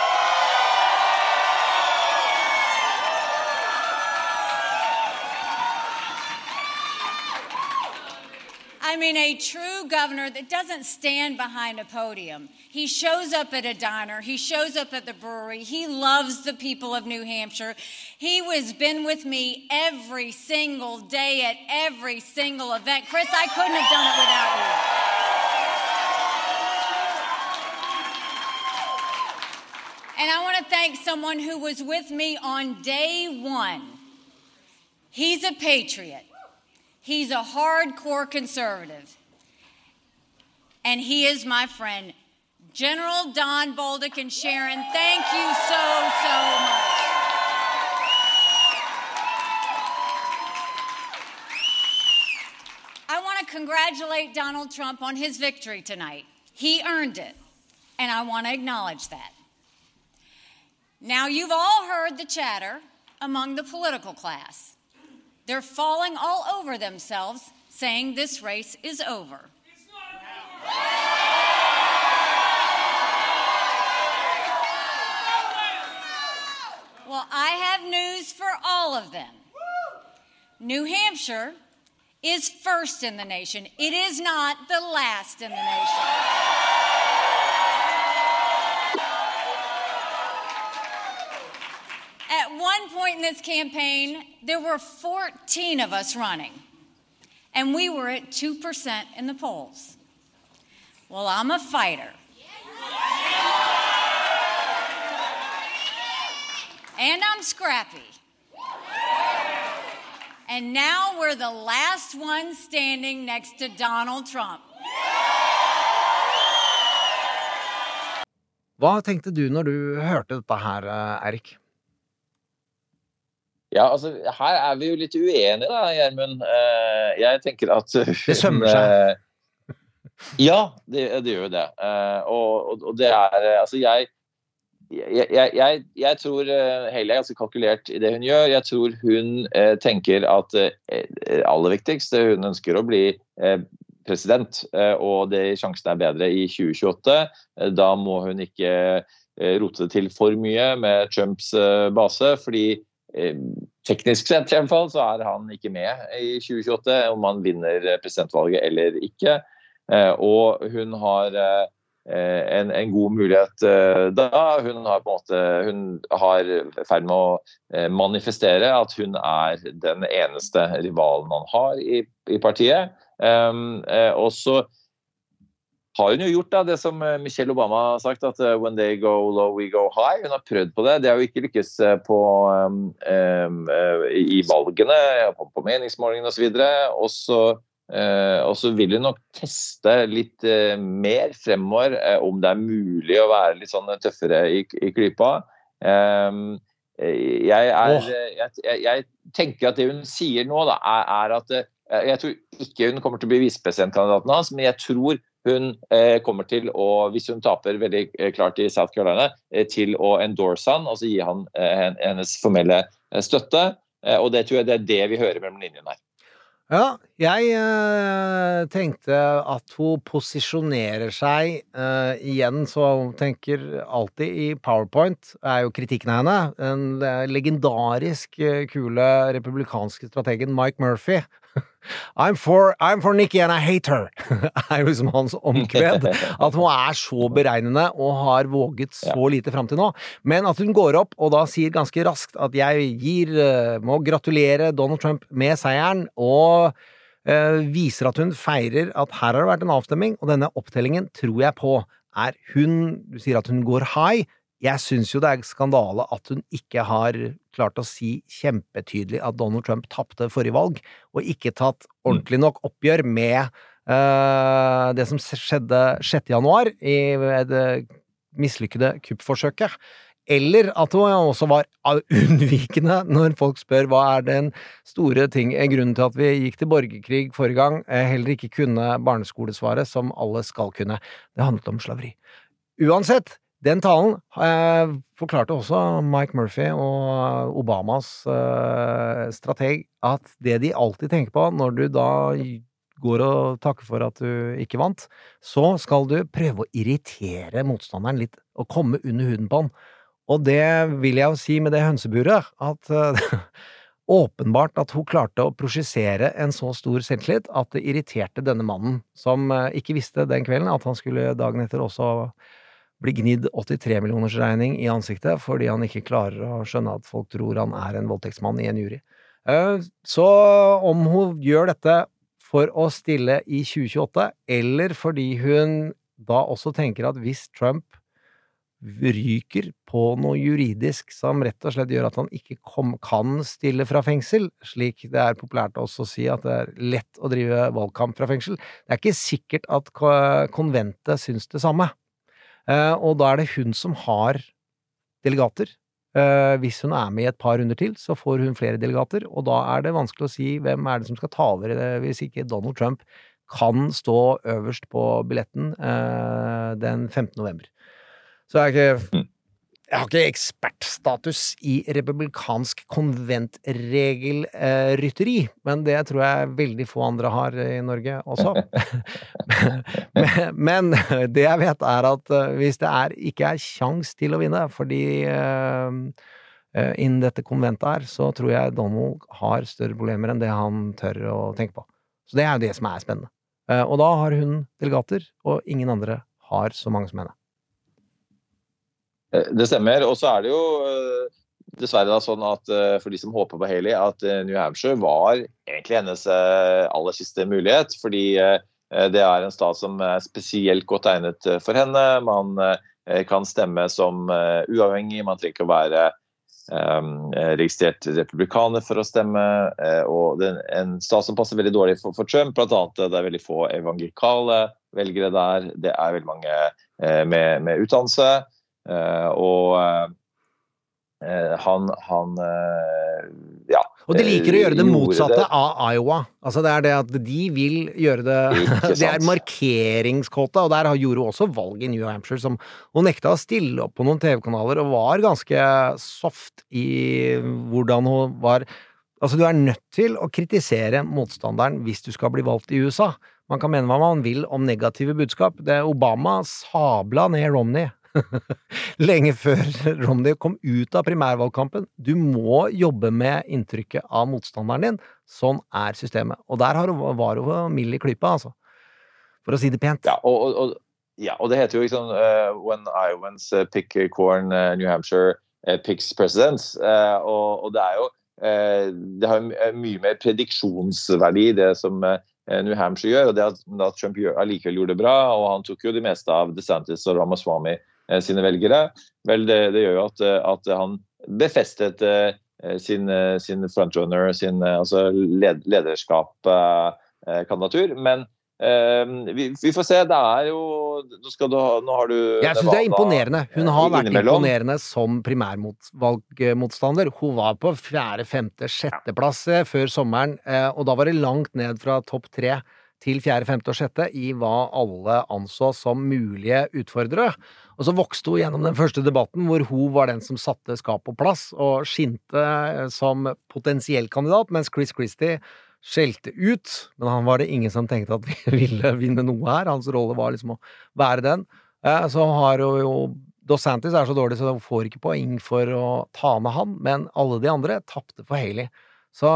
I mean, a true governor that doesn't stand behind a podium. He shows up at a diner. He shows up at the brewery. He loves the people of New Hampshire. He has been with me every single day at every single event. Chris, I couldn't have done it without you. And I want to thank someone who was with me on day one. He's a patriot. He's a hardcore conservative. And he is my friend, General Don Bolduc. And Sharon, thank you so, so much. I want to congratulate Donald Trump on his victory tonight. He earned it, and I want to acknowledge that. Now, you've all heard the chatter among the political class. They're falling all over themselves, saying this race is over. Well, I have news for all of them. New Hampshire is first in the nation. It is not the last in the nation. At one point in this campaign, there were fourteen of us running, and we were at two percent in the polls. Well, I'm a fighter. And I'm scrappy. And now we're the last one standing next to Donald Trump. Hva tenkte du når du hørte dette her, Erik? Ja, altså, her er vi jo litt uenige da, Gjermund. Jeg tenker at... Det sømmer seg. Ja, det, det gjør jo det. Og, og det er, altså jeg... Jeg, jeg, jeg, jeg tror Haley er ganske kalkulert I det hun gjør. Jeg tror hun eh, tenker at eh, aller viktigste, hun ønsker å bli eh, president, eh, og det sjansen er bedre I tjue tjueåtte. Eh, da må hun ikke eh, rote det til for mye med Trumps eh, base, fordi eh, teknisk sett I hvert fall så er han ikke med I tjue tjueåtte, om han vinner presidentvalget eller ikke. Eh, og hun har... Eh, En, en god mulighet da. Hun har på en måte, hun har ferd med å manifestere at hun er den eneste rivalen han har I, I partiet. Um, og så har hun jo gjort da, det som Michelle Obama har sagt, at when they go low, we go high. Hun har prøvd på det. Det har jo ikke lykkes på, um, um, I valgene, på, på meningsmålingene og så videre. Og så Uh, og så vil hun nok teste litt uh, mer fremover uh, om det er mulig å være litt sånn tøffere I, I klypa. Um, jeg, er, oh. jeg, jeg, jeg tenker at det hun sier nå da, er, er at uh, jeg tror ikke hun kommer til å bli visepresidentkandidaten hans, men jeg tror hun uh, kommer til å, hvis hun taper veldig uh, klart I South Carolina, uh, til å endorse han, altså gi han uh, hennes formelle uh, støtte, uh, og det tror jeg det er det vi hører mellom linjene her. Ja, jeg eh, tenkte at hun posisjonerer seg eh, igjen, så hun tenker alltid I PowerPoint, er jo kritikken av henne, en legendarisk kule republikanske strategen Mike Murphy. I'm for, I'm for Nikki and I hate her, er jo liksom hans omkved, at hun er så beregnende og har våget så lite frem til nå, men at hun går opp og da sier ganske raskt at jeg gir, må gratulere Donald Trump med seieren, og uh, viser at hun feirer at her har det vært en avstemming, og denne opptellingen tror jeg på er hun, du sier at hun går high, jeg synes jo det er skandale at hun ikke har klart å si kjempetydelig at Donald Trump tappte forrige valg, og ikke tatt ordentlig nok oppgjør med uh, det som skjedde sjette januar I det mislykkede kuppforsøket. Eller at hun også var unnvikende når folk spør hva er den store ting, grunnen til at vi gikk til borgerkrig forrige gang, heller ikke kunne barneskolesvaret som alle skal kunne. Det handlet om slaveri. Uansett, den talen eh, forklarte også Mike Murphy og Obamas eh, strateg at det de alltid tenker på når du da går og takker for at du ikke vant, så skal du prøve å irritere motstanderen litt og komme under huden på han. Og det vil jeg jo si med det hønseburet, at eh, åpenbart at hun klarte å prosjisere en så stor selvtillit at det irriterte denne mannen, som eh, ikke visste den kvelden at han skulle dagen etter også blir gnidd åttitre millioners regning I ansiktet, fordi han ikke klarer å skjønne at folk tror han er en voldtektsmann I en jury. Så om hun gjør dette for å stille I tjue tjueåtte, eller fordi hun da også tenker at hvis Trump ryker på noe juridisk som rett og slett gjør at han ikke kom, kan stille fra fengsel, slik det er populært også å si at det er lett å drive valgkamp fra fengsel. Det er ikke sikkert at konventet syns det samme. Og da er det hun som har delegater. Hvis hun er med i et par runder til, så får hun flere delegater, og da er det vanskelig å si hvem er det som skal ta over hvis ikke Donald Trump kan stå øverst på billetten den femtende november. Så jeg, ikke, jeg har ikke ekspertstatus i republikansk konventregelrytteri, men det tror jeg veldig få andre har i Norge også. men, men det jeg vet er at hvis det er, ikke er sjans til å vinne, fordi uh, innen dette konventet her, så tror jeg Donald har større problemer enn det han tør å tenke på. Så det er jo det som er spennende. Uh, og da har hun delegater, og ingen andre har så mange som henne. Det stemmer, og så er det jo dessverre da sånn at for de som håper på Haley, at New Hampshire var egentlig hennes aller siste mulighet, fordi det er en stat som er spesielt godt egnet for henne. Man kan stemme som uavhengig, man trenger ikke å være um, registrert republikaner for å stemme, og det er en stat som passer veldig dårlig for, for Trump, blant annet det er veldig få evangelikale velgere der, det er veldig mange med, med utdannelse, Uh, og uh, han, han uh, ja. Og de liker å gjøre det motsatte det. Av Iowa. Altså det er det at de vil gjøre det, det er markeringskåta, og der gjorde hun også valg i New Hampshire, som hun nekta å stille opp på noen T V-kanaler, og var ganske soft i hvordan hun var. Altså du er nødt til å kritisere motstanderen hvis du skal bli valgt i U S A. Man kan mene hva man vil om negative budskap. Det Obama sabla ned Romney lenge før Romney kom ut av primærvalgkampen. Du må jobbe med inntrykket av motstanderen din. Sånn er systemet. Og der har hun, var hun mild i klypa, altså. For å si det pent. Ja, og, og, ja, og det heter jo liksom uh, When Iowans uh, pick corn, uh, New Hampshire uh, picks presidents. Uh, og, og det er jo uh, det har mye mer prediksjonsverdi det som uh, New Hampshire gjør, og det at, at Trump gjør, allikevel gjorde det bra, og han tok jo det meste av DeSantis og Ramaswamy sine velgere, vel det, det gjør jo at, at han befestet uh, sin, sin frontrunner, sin altså led, lederskap-kandidatur, uh, men uh, vi, vi får se, det er jo nå, skal du ha, nå har du jeg synes det er imponerende, hun har vært imponerende som primærvalgmotstander, hun var på fjerde, femte, sjette plass før sommeren, uh, og da var det langt ned fra topp tre til fjerde, femte og sjette i hva alle anså som mulige utfordrere. Og så vokste hun gjennom den første debatten hvor hun var den som satte skap på plass og skinte som potensiell kandidat, mens Chris Christie skjelte ut, men han var det ingen som tenkte at vi ville vinne noe her. Hans rolle var liksom å være den. Så har hun jo DeSantis er så dårlig, så hun får ikke poeng for å ta med han, men alle de andre tappte for Haley. Så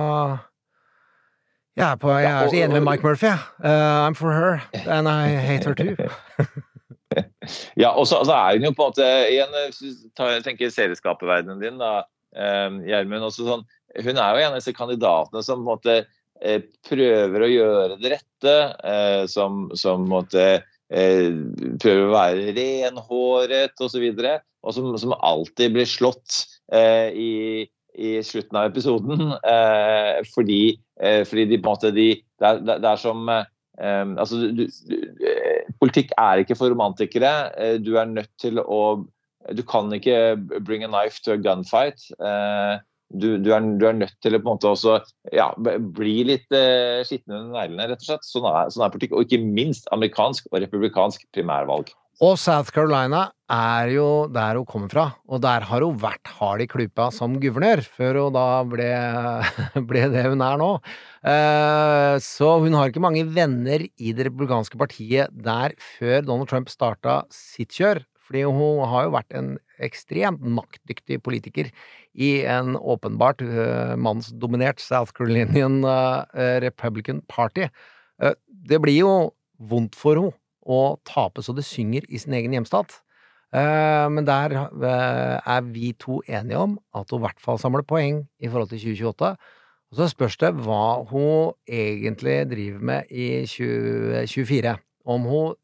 jeg er, på, jeg er så enig med Mike Murphy. Uh, I'm for her, and I hate her too. Ja, og så, så er hun jo på en måte igjen, jeg tenker serieskaperverdenen din da, Gjermund, også sånn, hun er jo en av disse kandidatene som på en måte eh, prøver å gjøre det rette, eh, som, som måtte, eh, prøver å være renhåret og så videre, og som, som alltid blir slått eh, i, i slutten av episoden, eh, fordi, eh, fordi de på en måte, de, det, er, det er som Um, altså, du, du, politikk er ikke for romantikere. Uh, du er nødt til å du kan ikke bring a knife to a gunfight. Uh, du, du, er, du er nødt til å på en måte også ja, bli litt uh, skitten under neglene, rett og slett. Sånn er, sånn er politikk, og ikke minst amerikansk og republikansk primærvalg. Og South Carolina er jo der hun kommer fra, og der har hun vært hard i klypa som guvernør, før hun da ble, ble det hun er nå. Uh, så hun har ikke mange venner i det republikanske partiet der før Donald Trump startet sitt kjør, fordi hun har jo vært en ekstremt maktdyktig politiker i en åpenbart uh, mannsdominert South Carolinian uh, Republican Party. Uh, det blir jo vondt for henne å tape så det synger i sin egen hjemstat. Uh, men der uh, er vi to enige om at hun i hvert fall samler poeng i forhold til tjue tjueåtte. Og så spørs det hva hun egentlig driver med i tjue tjuefire. Om hun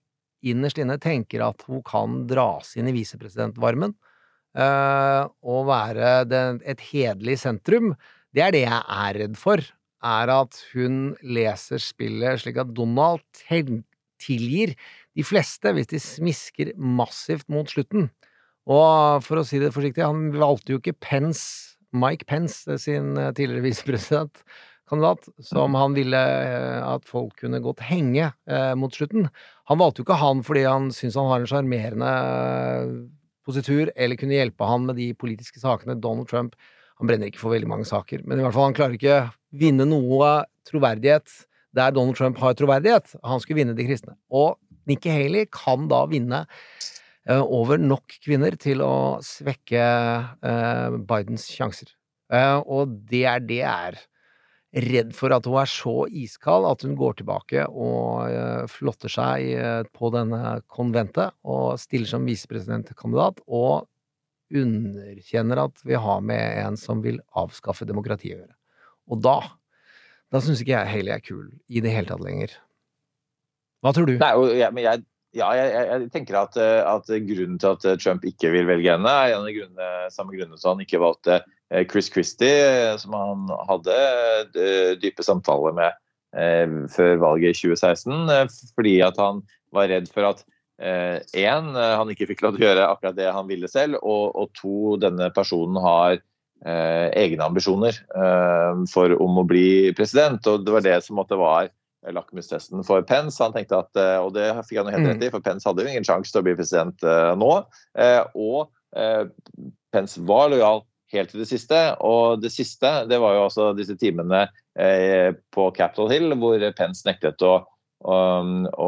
innerst inne tenker at hun kan dras inn i visepresidentvarmen uh, og være den, et hederlig sentrum, det er det jeg er redd for, er at hun leser spillet slik at Donald tilgir de fleste hvis de smisker massivt mot slutten. Og for å si det forsiktig, han valgte jo ikke Pence, Mike Pence, sin tidligere visepresidentkandidat, som han ville at folk kunne godt henge eh, mot slutten. Han valgte jo ikke han fordi han synes han har en charmerende positur, eller kunne hjelpe han med de politiske sakene. Donald Trump, han brenner ikke for veldig mange saker, men i hvert fall han klarer ikke vinne noe troverdighet der Donald Trump har troverdighet. Han skulle vinne de kristne. Og Nikki Haley kan da vinne uh, over nok kvinner til å svekke uh, Bidens sjanser. Uh, og det er det jeg er redd for, at hun er så iskald at hun går tilbake og uh, flotter seg uh, på denne konventet og stiller som visepresidentkandidat og underkjenner at vi har med en som vil avskaffe demokratiet å gjøre. Og da, da synes ikke jeg Haley er kul i det hele tatt lenger. Hva tror du? Nei, ja, men jeg, ja, jeg, jeg tenker at, at grunnen til at Trump ikke vil velge henne er en av de grunnene, samme grunnene som han ikke valgte Chris Christie, som han hadde dype samtaler med eh, før valget i tjue seksten, fordi at han var redd for at Eh, en, han ikke fikk lov til å gjøre akkurat det han ville selv, og, og to, denne personen har eh, egne ambisjoner eh, for om å bli president, og det var det som måtte være lakmustesten for Pence. Han tenkte at, og det fikk han helt rett i, for Pence hadde jo ingen sjanse til å bli president eh, nå, eh, og eh, Pence var lojal helt til det siste, og det siste, det var jo også disse timene eh, på Capitol Hill, hvor Pence nektet å, å, å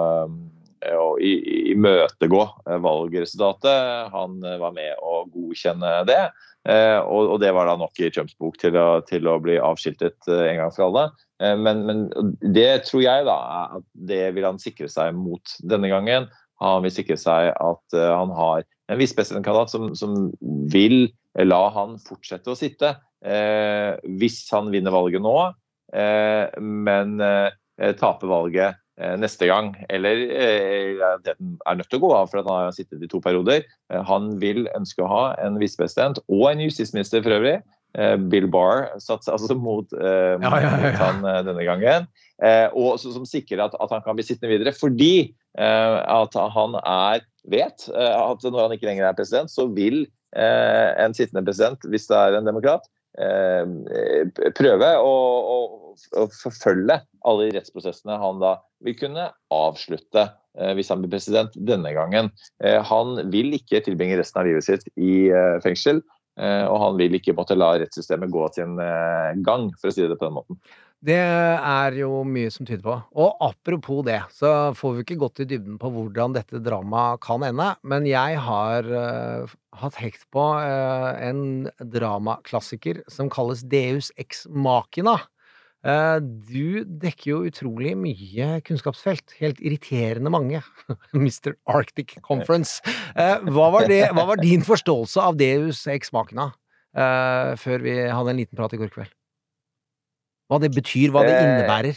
og i, i møtegå valgresultatet. Han var med å godkjenne det, og, og det var da nok i Trumps bok til å, til å bli avskiltet en gang for alle. Men, men det tror jeg da, at det vil han sikre seg mot denne gangen. Han vil sikre seg at han har en visepresidentkandidat som, som vil la han fortsette å sitte eh, hvis han vinner valget nå, eh, men eh, taper valget neste gang, eller eh, er nødt til å gå av for at han har sittet i to perioder. Eh, han vil ønske å ha en visepresident og en justisminister for øvrig. Eh, Bill Barr satt altså mot, eh, ja, ja, ja, ja. mot han eh, denne gangen, eh, og så, som sikrer at, at han kan bli sittende videre, fordi eh, at han er, vet eh, at når han ikke lenger er president, så vil eh, en sittende president, hvis det er en demokrat, eh, prøve å, å, å forfølge alle de rettsprosessene han da vil kunne avslutte eh, hvis han blir president denne gangen. Eh, han vil ikke tilbringe resten av livet sitt i eh, fengsel, eh, og han vil ikke måtte la rettssystemet gå sin eh, gang, for å si det på den måten. Det er jo mye som tyder på. Og apropos det, så får vi ikke gått i dybden på hvordan dette dramaet kan ende, men jeg har uh, hatt hekt på uh, en dramaklassiker som kalles Deus Ex Machina. Uh, du dekker jo utrolig mye kunnskapsfelt, helt irriterende mange, mister Arctic Conference. Uh, hva, var det, hva var din forståelse av Deus Ex Machina uh, før vi hadde en liten prat i går kveld? Hva det betyr, hva det innebærer?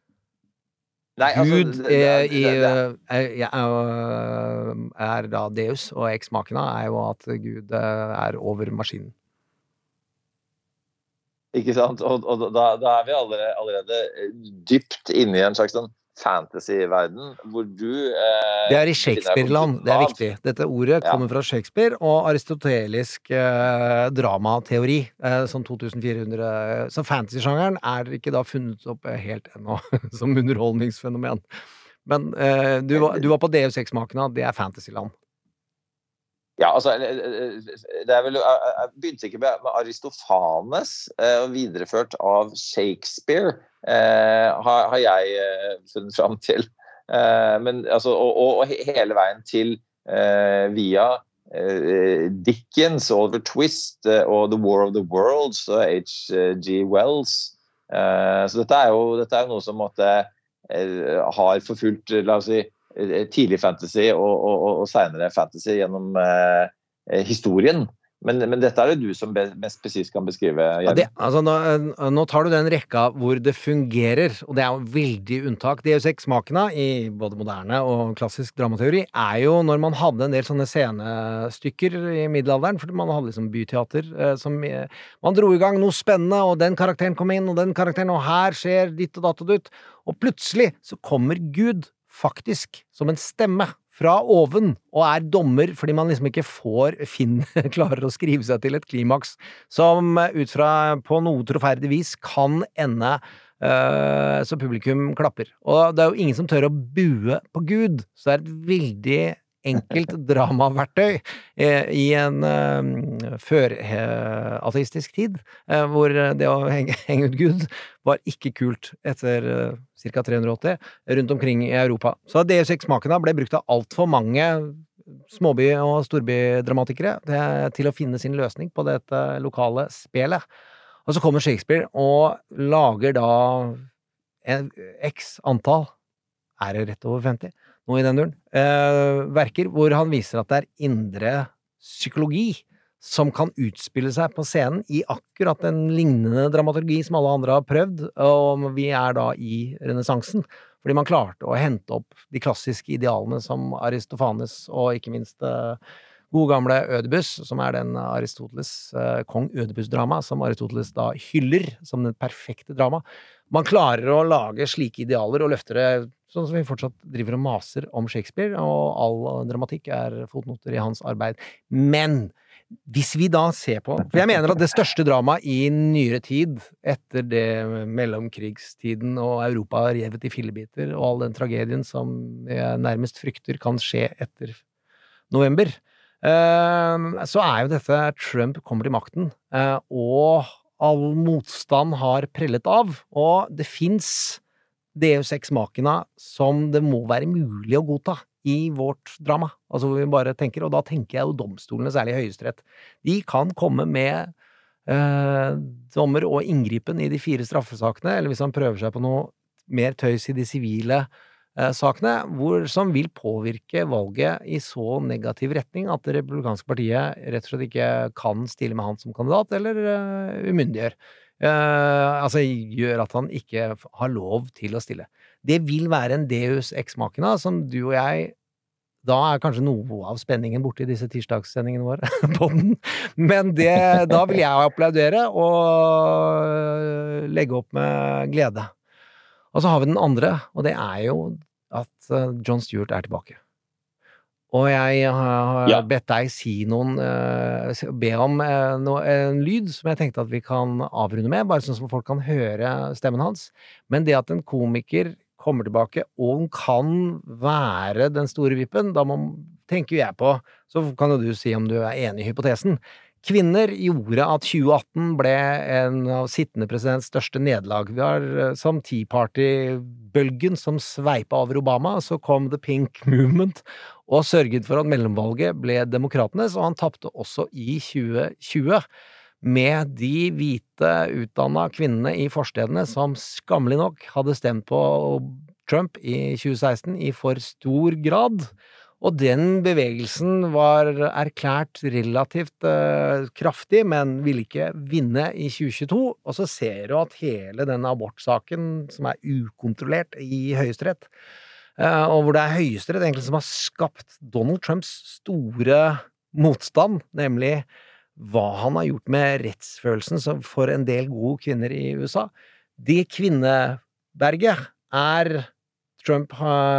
Nei, altså, Gud det, det, det, det. Er, er, er da Deus, og Ex Machina er jo at Gud er over maskinen. Ikke sant? Og, og da, da er vi allerede, allerede dypt inne i en slags sånn fantasy-verden, hvor du... Eh, det er i Shakespeare-land, det er viktig. Dette ordet kommer ja. fra Shakespeare og aristotelisk eh, dramateori, eh, som to tusen fire hundre... Så fantasy-sjangeren er ikke da funnet opp helt ennå, som underholdningsfenomen. Men eh, du, var, du var på Deus Ex Machina, det er fantasy-land. Ja, altså, det er vel, jeg begynte ikke med Aristofanes, og videreført av Shakespeare, eh, har, har jeg eh, funnet frem til. Eh, men, altså, og, og, og hele veien til eh, via eh, Dickens, Oliver Twist eh, og The War of the Worlds og H G Wells. Eh, så dette er jo dette er noe som måtte, eh, har forfulgt, la oss si, tidlig fantasy og, og, og senere fantasy gjennom eh, historien. Men, men dette er det du som be, mest precis kan beskrive. Ja, det, altså, nå, nå tar du den rekka hvor det fungerer, og det er jo veldig unntak. Deus Ex-makene i både moderne og klassisk dramateori er jo når man hadde en del sånne scenestykker i middelalderen, fordi man hadde liksom byteater, eh, som eh, man dro i gang noe spennende, og den karakteren kom inn, og den karakteren, og her skjer ditt og datt og dutt, og plutselig så kommer Gud faktisk som en stemme fra oven, og er dommer, fordi man liksom ikke får finne, klarer å skrive seg til et klimaks, som ut fra på noe troferdig vis kan ende uh, så publikum klapper. Og det er jo ingen som tør å bue på Gud, så det er et veldig enkelt dramaverktøy eh, i en eh, før-ateistisk tid, eh, hvor det å henge, henge ut Gud var ikke kult etter eh, cirka tre hundre og åtti rundt omkring i Europa. Så Deus Ex-makene ble brukt av alt for mange småby- og storbydramatikere til, til å finne sin løsning på dette lokale spelet. Og så kommer Shakespeare og lager da en x antall, er det rett over femti, noe i den duren, eh, verker hvor han viser at det er indre psykologi som kan utspille seg på scenen i akkurat en lignende dramaturgi som alle andre har prøvd, og vi er da i renessansen, fordi man klarte å hente opp de klassiske idealene som Aristofanes og ikke minst eh, gode gamle Ødipus, som er den Aristoteles, eh, kong Ødipus-drama, som Aristoteles da hyller som den perfekte drama. Man klarer å lage slike idealer og løfter det, sånn som vi fortsatt driver og maser om Shakespeare, og all dramatikk er fotnoter i hans arbeid. Men hvis vi da ser på, for jeg mener at det største drama i nyere tid, etter det mellomkrigstiden og Europa revet i fillebiter, og all den tragedien som jeg nærmest frykter kan skje etter november, så er jo dette Trump kommer til makten, og all motstand har prellet av, og det finnes Deus Ex-makene som det må være mulig å godta i vårt drama. Altså hvor vi bare tenker, og da tenker jeg jo domstolene, særlig Høyesterett. De kan komme med eh, dommer og inngripen i de fire straffesakene, eller hvis han prøver seg på noe mer tøys i de sivile eh, sakene, hvor, som vil påvirke valget i så negativ retning at det republikanske partiet rett og slett ikke kan stille med han som kandidat, eller eh, umyndiggjør. Uh, altså gjør at han ikke har lov til å stille. Det vil være en Deus Ex-makene som du og jeg, da er kanskje noe av spenningen borte i disse tirsdagssendingene våre på den, men det, da vil jeg applaudere og legge opp med glede. Og så har vi den andre, og det er jo at Jon Stewart er tilbake. Og jeg har ja. bedt deg si noen, uh, be om uh, no, en lyd som jeg tenkte at vi kan avrunde med, bare sånn som folk kan høre stemmen hans. Men det at en komiker kommer tilbake, og hun kan være den store vippen, da må, tenker jeg på, så kan jo du si om du er enig i hypotesen. Kvinner gjorde at tjue atten ble en av sittende presidents største nederlag. Vi har som Tea Party-bølgen som sveipa over Obama, så kom The Pink Movement og sørget for at mellomvalget ble demokratenes, og han tappte også i tjue tjue med de hvite utdanna kvinnene i forstedene som skammelig nok hadde stemt på Trump i tjue seksten i for stor grad. Og den bevegelsen var erklært relativt eh, kraftig, men ville ikke vinne i tjue tjueto. Og så ser du at hele den abortsaken, som er ukontrollert i Høyesterett, eh, og hvor det er Høyesterett egentlig som har skapt Donald Trumps store motstand, nemlig hva han har gjort med rettsfølelsen for en del gode kvinner i U S A. Det kvinneberget er Trump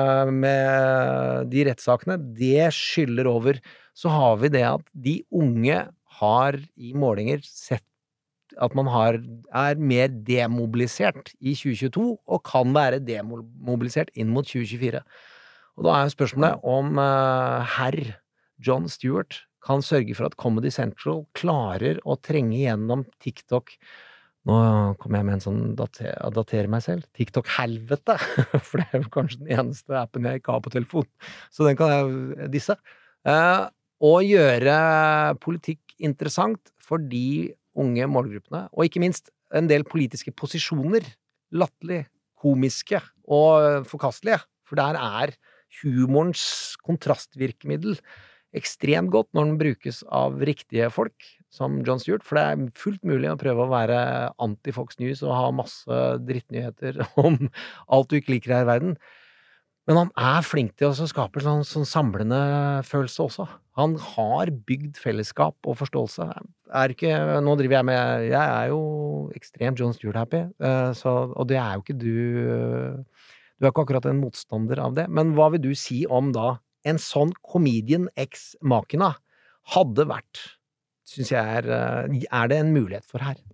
med de rettssakene, det skyller over. Så har vi det at de unge har i målinger sett at man har, er mer demobilisert i tjue tjueto, og kan være demobilisert inn mot tjue tjuefire. Og da er spørsmålet om uh, herr Jon Stewart kan sørge for at Comedy Central klarer å trenge gjennom TikTok. Nå kommer jeg med en sånn dater, datere meg selv. TikTok-helvete, for det er jo kanskje den eneste appen jeg ikke har på telefon. Så den kan jeg disse. Eh, og gjøre politikk interessant for de unge målgruppene, og ikke minst en del politiske posisjoner, latterlig, komiske og forkastelige, for der er humorens kontrastvirkemiddel ekstremt godt når den brukes av riktige folk, som Jon Stewart, for det er fullt mulig å prøve å være anti-Fox News og ha masse drittnyheter om alt du ikke liker her i verden. Men han er flink til å skape en sånn, sånn samlende følelse også. Han har bygd fellesskap og forståelse. Er ikke, nå driver jeg med, jeg er jo ekstremt Jon Stewart-happy, så, og det er jo ikke du, du er ikke akkurat en motstander av det. Men hva vil du si om da en sånn comedian ex machina hadde vært, synes jeg er, er det en mulighet for her?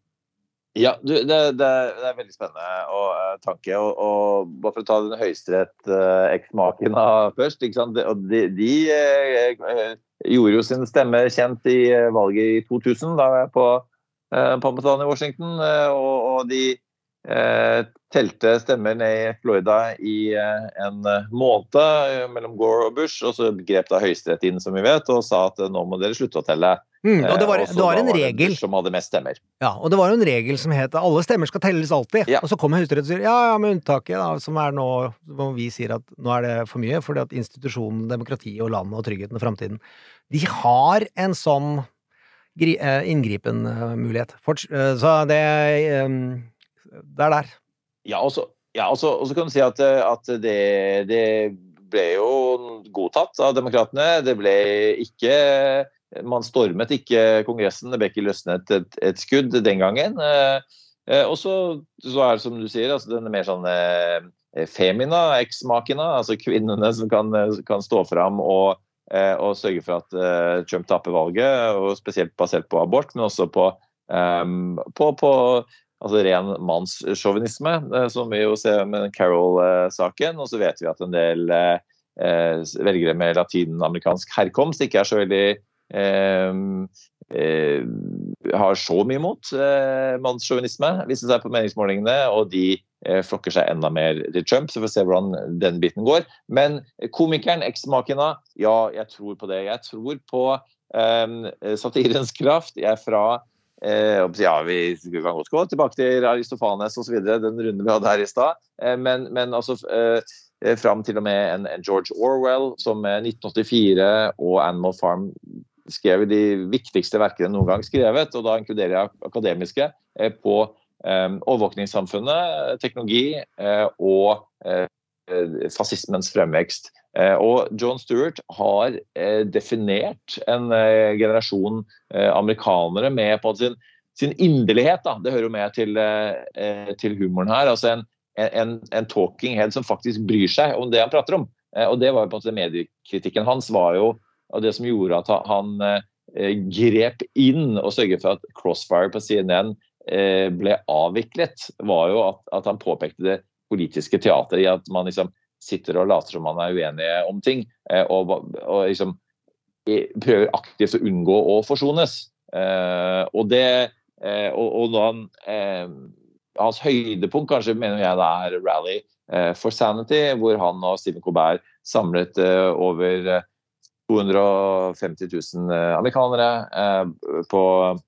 Ja, du, det, det, det er veldig spennende og, uh, tanke, og, og bare for å ta den høyesterett uh, ex-machina først, ikke sant? Og de, de uh, gjorde jo sin stemme kjent i uh, valget i to tusen, da var jeg på uh, Palmettan i Washington, uh, og, og de uh, telte stemmer ned i Florida i uh, en uh, måned uh, mellom Gore og Bush, og så grep da høyesterett inn, som vi vet, og sa at uh, nå må dere slutte å telle. Mm, og det var, det var en regel som hadde mest stemmer. Ja, og det var en regel som het alle stemmer skal telles alltid. Ja. Og så kommer høyesterett og sier ja, ja, med unntaket da, som er nå, hvor vi sier at nå er det for mye, fordi at institusjonen, demokratiet og landet og tryggheten og fremtiden, de har en sånn inngripen mulighet. Så det, det er der. Ja, og så, ja, og så, og så kan du si at, at det, det ble jo godtatt av demokratene. Det ble ikke Man stormet ikke kongressen, det ble ikke løsnet et, et skudd den gangen. Eh, og så, så er det som du sier, altså den er mer sånn eh, femina, ex-machina, altså kvinnene som kan, kan stå fram og, eh, og sørge for at eh, Trump taper valget, og spesielt basert på abort, men også på, eh, på, på altså ren mannssjåvinisme, eh, som vi jo ser med Carol-saken, og så vet vi at en del eh, velgere med latinamerikansk herkomst ikke er så veldig Eh, eh, har så mye mot eh, mannssjåvinisme, viser seg på meningsmålingene, og de eh, flokker seg enda mer til Trump, så får vi se hvordan den biten går. Men komikeren, ex-machina, ja, jeg tror på det. Jeg tror på eh, satirens kraft. Jeg er fra eh, ja, vi kan godt gå tilbake til Aristofanes og så videre, den runden vi hadde her i stad, eh, men, men altså eh, fram til og med en, en George Orwell som nitten åttifire og Animal Farm skrev de viktigste verkene noen gang skrevet, og da inkluderer jeg akademiske eh, på eh, overvåkningssamfunnet, teknologi eh, og eh, fascismens fremvekst. Eh, og Jon Stewart har eh, definert en eh, generasjon eh, amerikanere med på sin, sin inderlighet. Da. Det hører jo med til, eh, til humoren her. Altså en, en, en talking head som faktisk bryr seg om det han prater om. Eh, og det var jo på en måte mediekritikken hans var jo og det som gjorde at han eh, grep inn og sørget for at Crossfire på C N N eh, ble avviklet, var jo at, at han påpekte det politiske teateret i at man liksom sitter og later som man er uenige om ting, eh, og, og liksom prøver aktivt å unngå å forsones. Eh, og det, eh, og, og da han, eh, hans høydepunkt kanskje mener jeg det er Rally eh, for Sanity, hvor han og Stephen Colbert samlet eh, over eh, to hundre og femti tusen amerikanere eh, på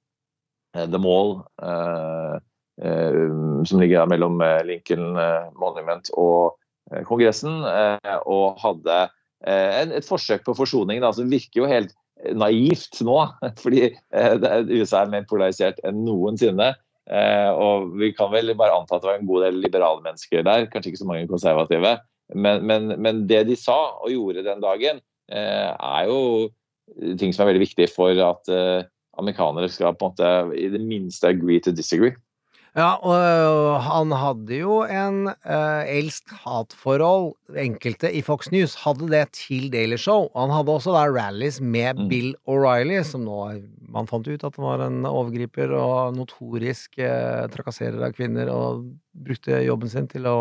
eh, The Mall, eh, eh, som ligger mellom Lincoln Monument og eh, Kongressen, eh, og hadde eh, en, et forsøk på forsoning, da, som virker jo helt naivt nå, fordi eh, U S A er mer polarisert enn noensinne, eh, og vi kan vel bare anta at det var en god del liberale mennesker der, kanskje ikke så mange konservative, men, men, men det de sa og gjorde den dagen, er jo ting som er veldig viktig for at uh, amerikanere skal på en måte i det minste agree to disagree. Ja, og han hadde jo en uh, elsk-hat-forhold, enkelte i Fox News hadde det til Daily Show. Han hadde også da rallies med mm. Bill O'Reilly, som nå man fant ut at han var en overgriper og notorisk uh, trakasserer av kvinner, og brukte jobben sin til å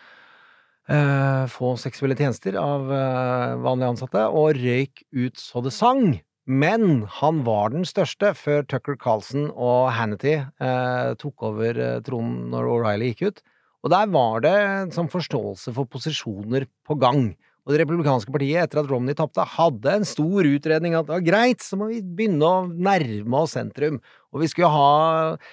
Uh, få seksuelle tjenester av uh, vanlige ansatte, og røyk ut så det sang. Men han var den største før Tucker Carlson og Hannity uh, tok over uh, tronen når O'Reilly gikk ut. Og der var det en sånn forståelse for posisjoner på gang. Og det republikanske partiet, etter at Romney tappte, hadde en stor utredning at det var greit, så må vi begynne å nærme oss sentrum. Og vi skulle ha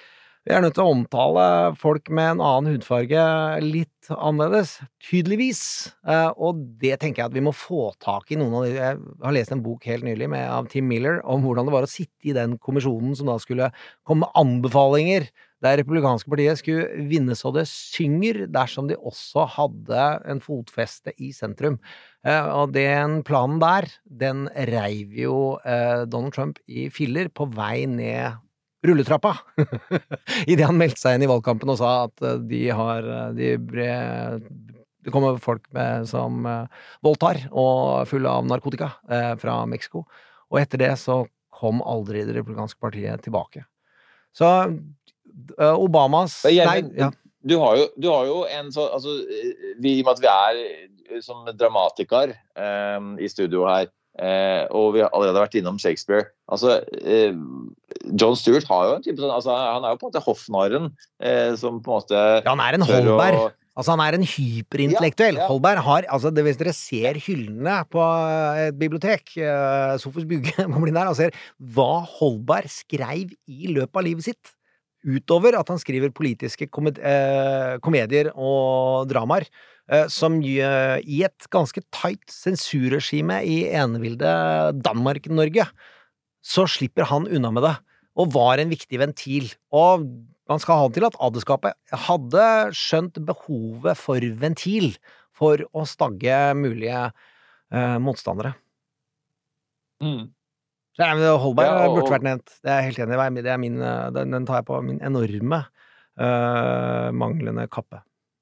Vi er nødt til å omtale folk med en annen hudfarge litt annerledes, tydeligvis. Og det tenker jeg at vi må få tak i noen av de. Jeg har lest en bok helt nylig med, av Tim Miller om hvordan det var å sitte i den kommisjonen som da skulle komme med anbefalinger der republikanske partiet skulle vinne så det synger dersom de også hadde en fotfeste i sentrum. Og den planen der, den reiv jo Donald Trump i filler på vei ned rulletrappa, i det han meldte seg inn i valgkampen og sa at de har, de bre, det kommer folk med, som voldtar og fulle av narkotika eh, fra Mexico, og etter det så kom aldri det republikanske partiet tilbake. Så eh, Obamas... Gjermen, nei, ja. du, har jo, du har jo en så, altså, vi, i og med at vi er som dramatikere eh, i studio her, Eh, og vi har allerede vært innom Shakespeare. Altså, eh, Jon Stewart har jo en type sånn, altså, han er jo på en måte hoffnarren eh, som på en måte ja, han er en Holberg. Å... Altså, han er en hyperintellektuell. Ja, ja. Holberg har, altså, det, hvis dere ser hyllene på et bibliotek, eh, Sofus Bugge, man blir der og ser hva Holberg skrev i løpet av livet sitt, utover at han skriver politiske komed eh, komedier og dramaer, som i et ganske tight sensurregime i enevilde Danmark-Norge, så slipper han unna med det, og var en viktig ventil. Og man skal ha til at adelskapet hadde skjønt behovet for ventil for å stagge mulige eh, motstandere. Mm. Så Holberg ja, og... burde vært nevnt. Det er jeg helt enig i. Det er min, den, den tar jeg på min enorme eh, manglende kappe.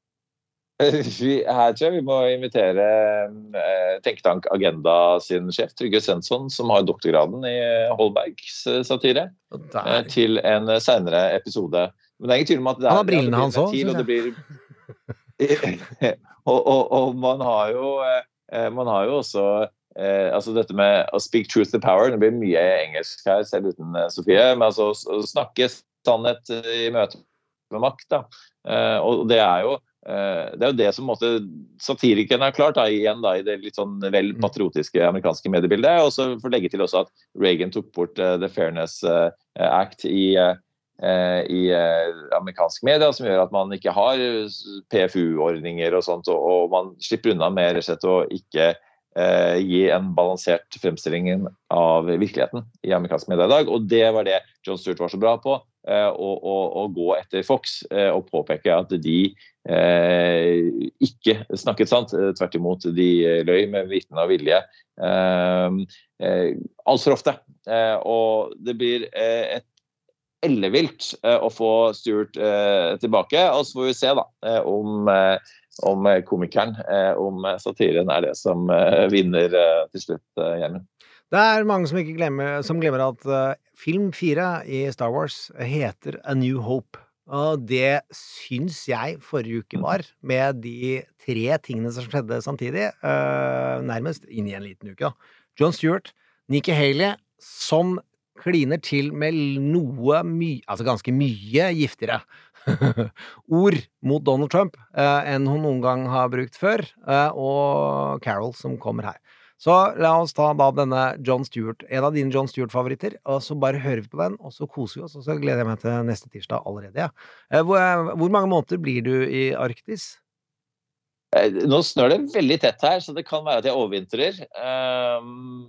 Vi, her tror jeg vi må invitere eh, Tenketank Agenda sin sjef, Trygve Svensson, som har doktorgraden i Holbergs satire, eh, til en senere episode. Men det er ingen tvil om at det er... Han har brillene hans også, og det blir... og, og, og man har jo eh, man har jo også eh, altså dette med å speak truth to power, det blir mye engelsk her, selv uten eh, Sofie, men altså å snakke sannhet i møte med makt, da. Eh, og det er jo det er jo det som måtte, satirikerne har klart da, igjen da, i det litt sånn vel patriotiske amerikanske mediebildet, og så får legge til også at Reagan tok bort uh, The Fairness uh, Act i, uh, i uh, amerikansk media, som gjør at man ikke har P F U-ordninger og sånt, og, og man slipper unna med rett og slett å ikke uh, gi en balansert fremstilling av virkeligheten i amerikansk media i dag, og det var det Jon Stewart var så bra på, uh, å, å, å gå etter Fox uh, og påpeke at de Eh, ikke snakket sant, tvert imot de løy med viten og vilje eh, eh, alt for ofte eh, og det blir eh, et ellevilt eh, å få Stewart eh, tilbake, og så får vi se da eh, om, eh, om komikeren eh, om satiren er det som eh, vinner eh, til slutt, eh, Gjermund. Det er mange som ikke glemmer, som glemmer at uh, film fire i Star Wars heter A New Hope. Og det syns jeg forrige uke var, med de tre tingene som skjedde samtidig, uh, nærmest inn i en liten uke da. Jon Stewart, Nikki Haley, som kliner til med noe mye, altså ganske mye giftigere ord mot Donald Trump uh, enn hun noen gang har brukt før, uh, og Carol som kommer her. Så la oss ta da denne Jon Stewart, en av dine Jon Stewart-favoritter, og så bare hører vi på den, og så koser vi oss, og så gleder jeg meg til neste tirsdag allerede. Ja. Hvor, hvor mange måneder blir du i Arktis? Nå snør det veldig tett her, så det kan være at jeg overvintrer. Um,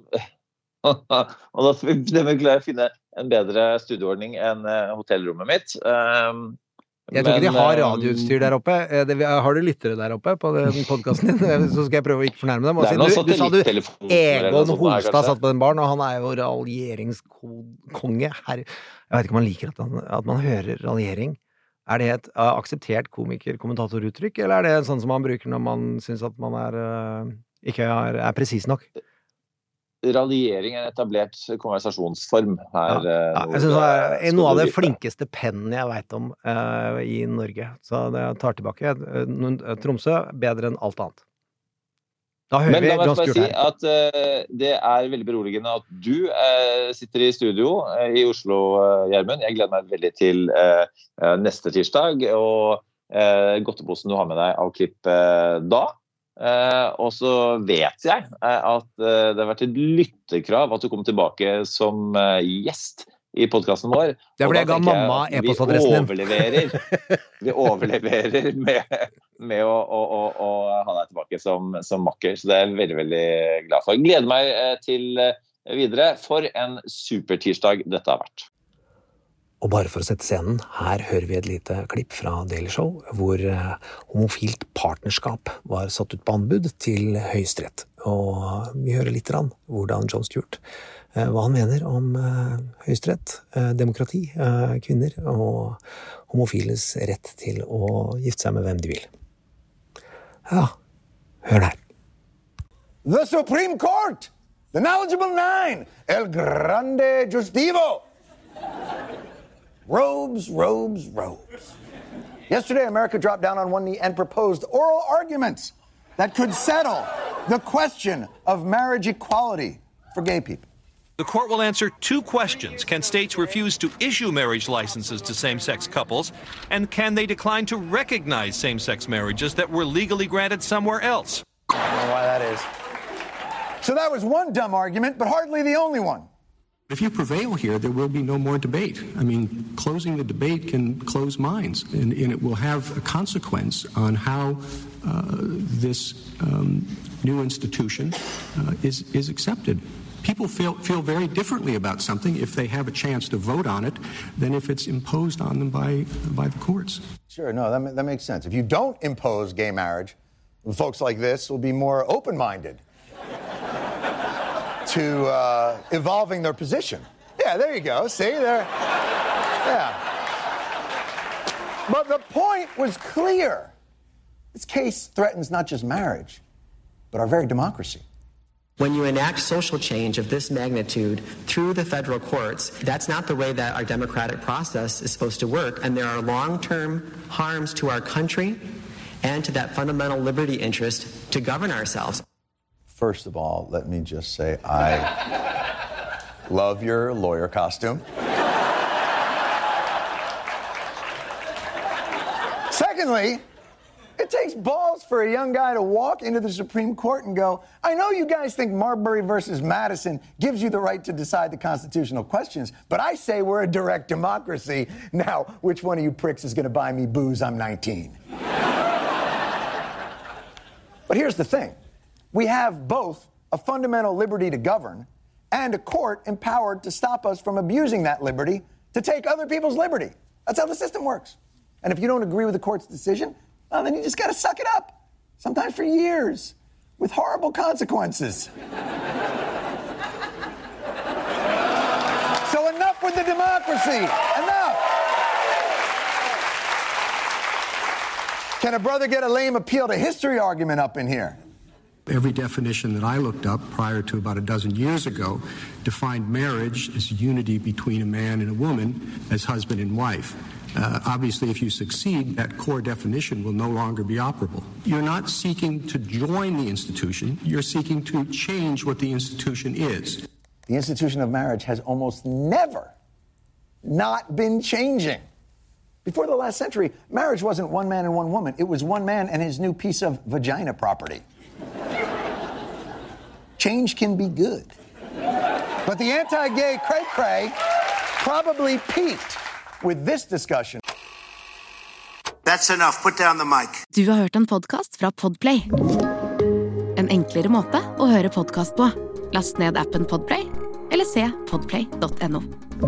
og da skal vi klare å finne en bedre studieordning enn hotellrommet mitt. Um, Jeg tror ikke de har radioutstyr der oppe. Det, har du lyttere der oppe på den podcasten din? Så skal jeg prøve å ikke fornærme dem. Du, du sa du Egon Holstad satt på den baren, og han er jo raljeringskonge her. Jeg vet ikke om man liker at, han, at man hører raljering. Er det et uh, akseptert komiker-kommentatoruttrykk, eller er det sånn som man bruker når man synes at man er, uh, ikke er, er presis nok? Raljering er en etablert konversasjonsform her. Ja, ja, jeg synes det er noe av det flinkeste pennen jeg vet om uh, i Norge. Så det tar tilbake. Tromsø bedre enn alt annet. Da hører Men vi la meg Jon bare Stewart si her. at uh, det er veldig beroligende at du uh, sitter i studio uh, i Oslo, uh, Gjermund. Jeg gleder meg veldig til uh, uh, neste tirsdag, og uh, godteposen du har med deg av klipp uh, da. Uh, og så vet jeg uh, at uh, det har vært et lytterkrav at du kommer tilbake som uh, gjest i podcasten vår. Det ble jeg ga mamma e-postadressen din. Vi overleverer, vi overleverer med, med å, å, å, å ha deg tilbake som, som makker. Så det er jeg veldig, veldig glad for. Gleder meg til videre. For en super tirsdag dette har vært. Og bare for å sette scenen, her hører vi et lite klipp fra Daily Show, hvor homofilt partnerskap var satt ut på anbud til Høyesterett. Og vi hører litt grann hvordan Jon Stewart, hva han mener om Høyesterett, demokrati, kvinner og homofiles rett til å gifte seg med hvem de vil. Ja, hør her. The Supreme Court, the knowledgeable nine, el grande justivo. Robes, robes, robes. Yesterday, America dropped down on one knee and proposed oral arguments that could settle the question of marriage equality for gay people. The court will answer two questions. Can states refuse to issue marriage licenses to same-sex couples? And can they decline to recognize same-sex marriages that were legally granted somewhere else? I don't know why that is. So that was one dumb argument, but hardly the only one. If you prevail here, there will be no more debate. I mean, closing the debate can close minds, and, and it will have a consequence on how uh, this um, new institution uh, is, is accepted. People feel, feel very differently about something if they have a chance to vote on it than if it's imposed on them by, by the courts. Sure, no, that, that makes sense. If you don't impose gay marriage, folks like this will be more open-minded to uh, evolving their position. Yeah, there you go. See, there. Yeah. But the point was clear. This case threatens not just marriage, but our very democracy. When you enact social change of this magnitude through the federal courts, that's not the way that our democratic process is supposed to work, and there are long-term harms to our country and to that fundamental liberty interest to govern ourselves. First of all, let me just say I love your lawyer costume. Secondly, it takes balls for a young guy to walk into the Supreme Court and go, I know you guys think Marbury versus Madison gives you the right to decide the constitutional questions, but I say we're a direct democracy. Now, which one of you pricks is going to buy me booze? I'm nineteen. But here's the thing. We have both a fundamental liberty to govern and a court empowered to stop us from abusing that liberty to take other people's liberty. That's how the system works. And if you don't agree with the court's decision, well, then you just got to suck it up, sometimes for years, with horrible consequences. So enough with the democracy. Enough. Can a brother get a lame appeal to history argument up in here? Every definition that I looked up prior to about a dozen years ago defined marriage as unity between a man and a woman as husband and wife. Uh, obviously, if you succeed, that core definition will no longer be operable. You're not seeking to join the institution. You're seeking to change what the institution is. The institution of marriage has almost never not been changing. Before the last century, marriage wasn't one man and one woman. It was one man and his new piece of vagina property. Change can be good. But the anti-gay cray-cray probably peaked with this discussion. That's enough. Put down the mic. Du har hørt en podcast fra Podplay. En enklere måte å høre podcast på. Last ned appen Podplay, eller se podplay punktum no.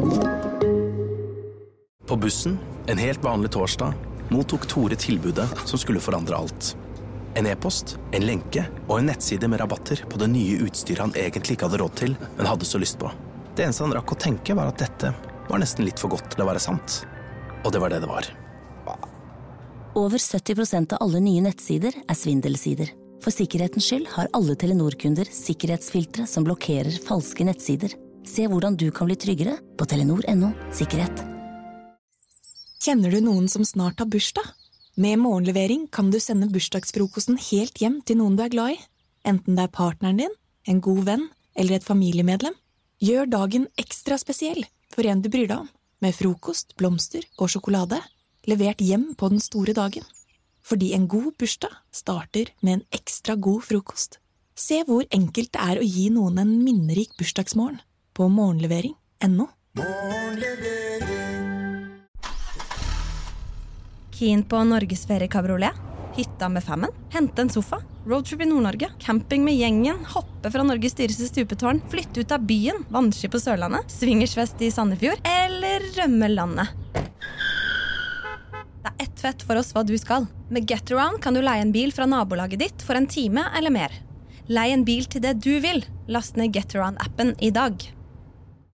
På bussen, en helt vanlig torsdag, mottok Tore tilbudet som skulle forandre alt. En e-post, en lenke og en nettside med rabatter på det nye utstyret han egentlig ikke hadde råd til, men hadde så lyst på. Det eneste han rakk å tenke var at dette var nesten litt for godt til å være sant. Og det var det det var. Over sytti prosent av alle nye nettsider er svindelsider. For sikkerhetens skyld har alle Telenor-kunder sikkerhetsfiltre som blokkerer falske nettsider. Se hvordan du kan bli tryggere på telenor punktum no sikkerhet. Kjenner du noen som snart har bursdag? Med morgenlevering kan du sende bursdagsfrokosten helt hjem til noen du er glad i. Enten det er partneren din, en god venn eller et familiemedlem. Gjør dagen ekstra spesiell for en du bryr deg om, med frokost, blomster og sjokolade, levert hjem på den store dagen. Fordi en god bursdag starter med en ekstra god frokost. Se hvor enkelt det er å gi noen en minnerik bursdagsmorgen på morgenlevering punktum no. Keen på Norges feriekabriolet? Hytta med femmen? Hente en sofa? Roadtrip i Nord-Norge? Camping med gjengen? Hoppe fra Norges dyreste stupetårn? Flytte ut av byen? Vannski på Sørlandet? Swingersfest i Sandefjord? Eller rømme landet? Det er ett fett for oss hva du skal. Med Getaround kan du leie en bil fra nabolaget ditt for en time eller mer. Leie en bil til det du vil. Last ned Getaround-appen i dag.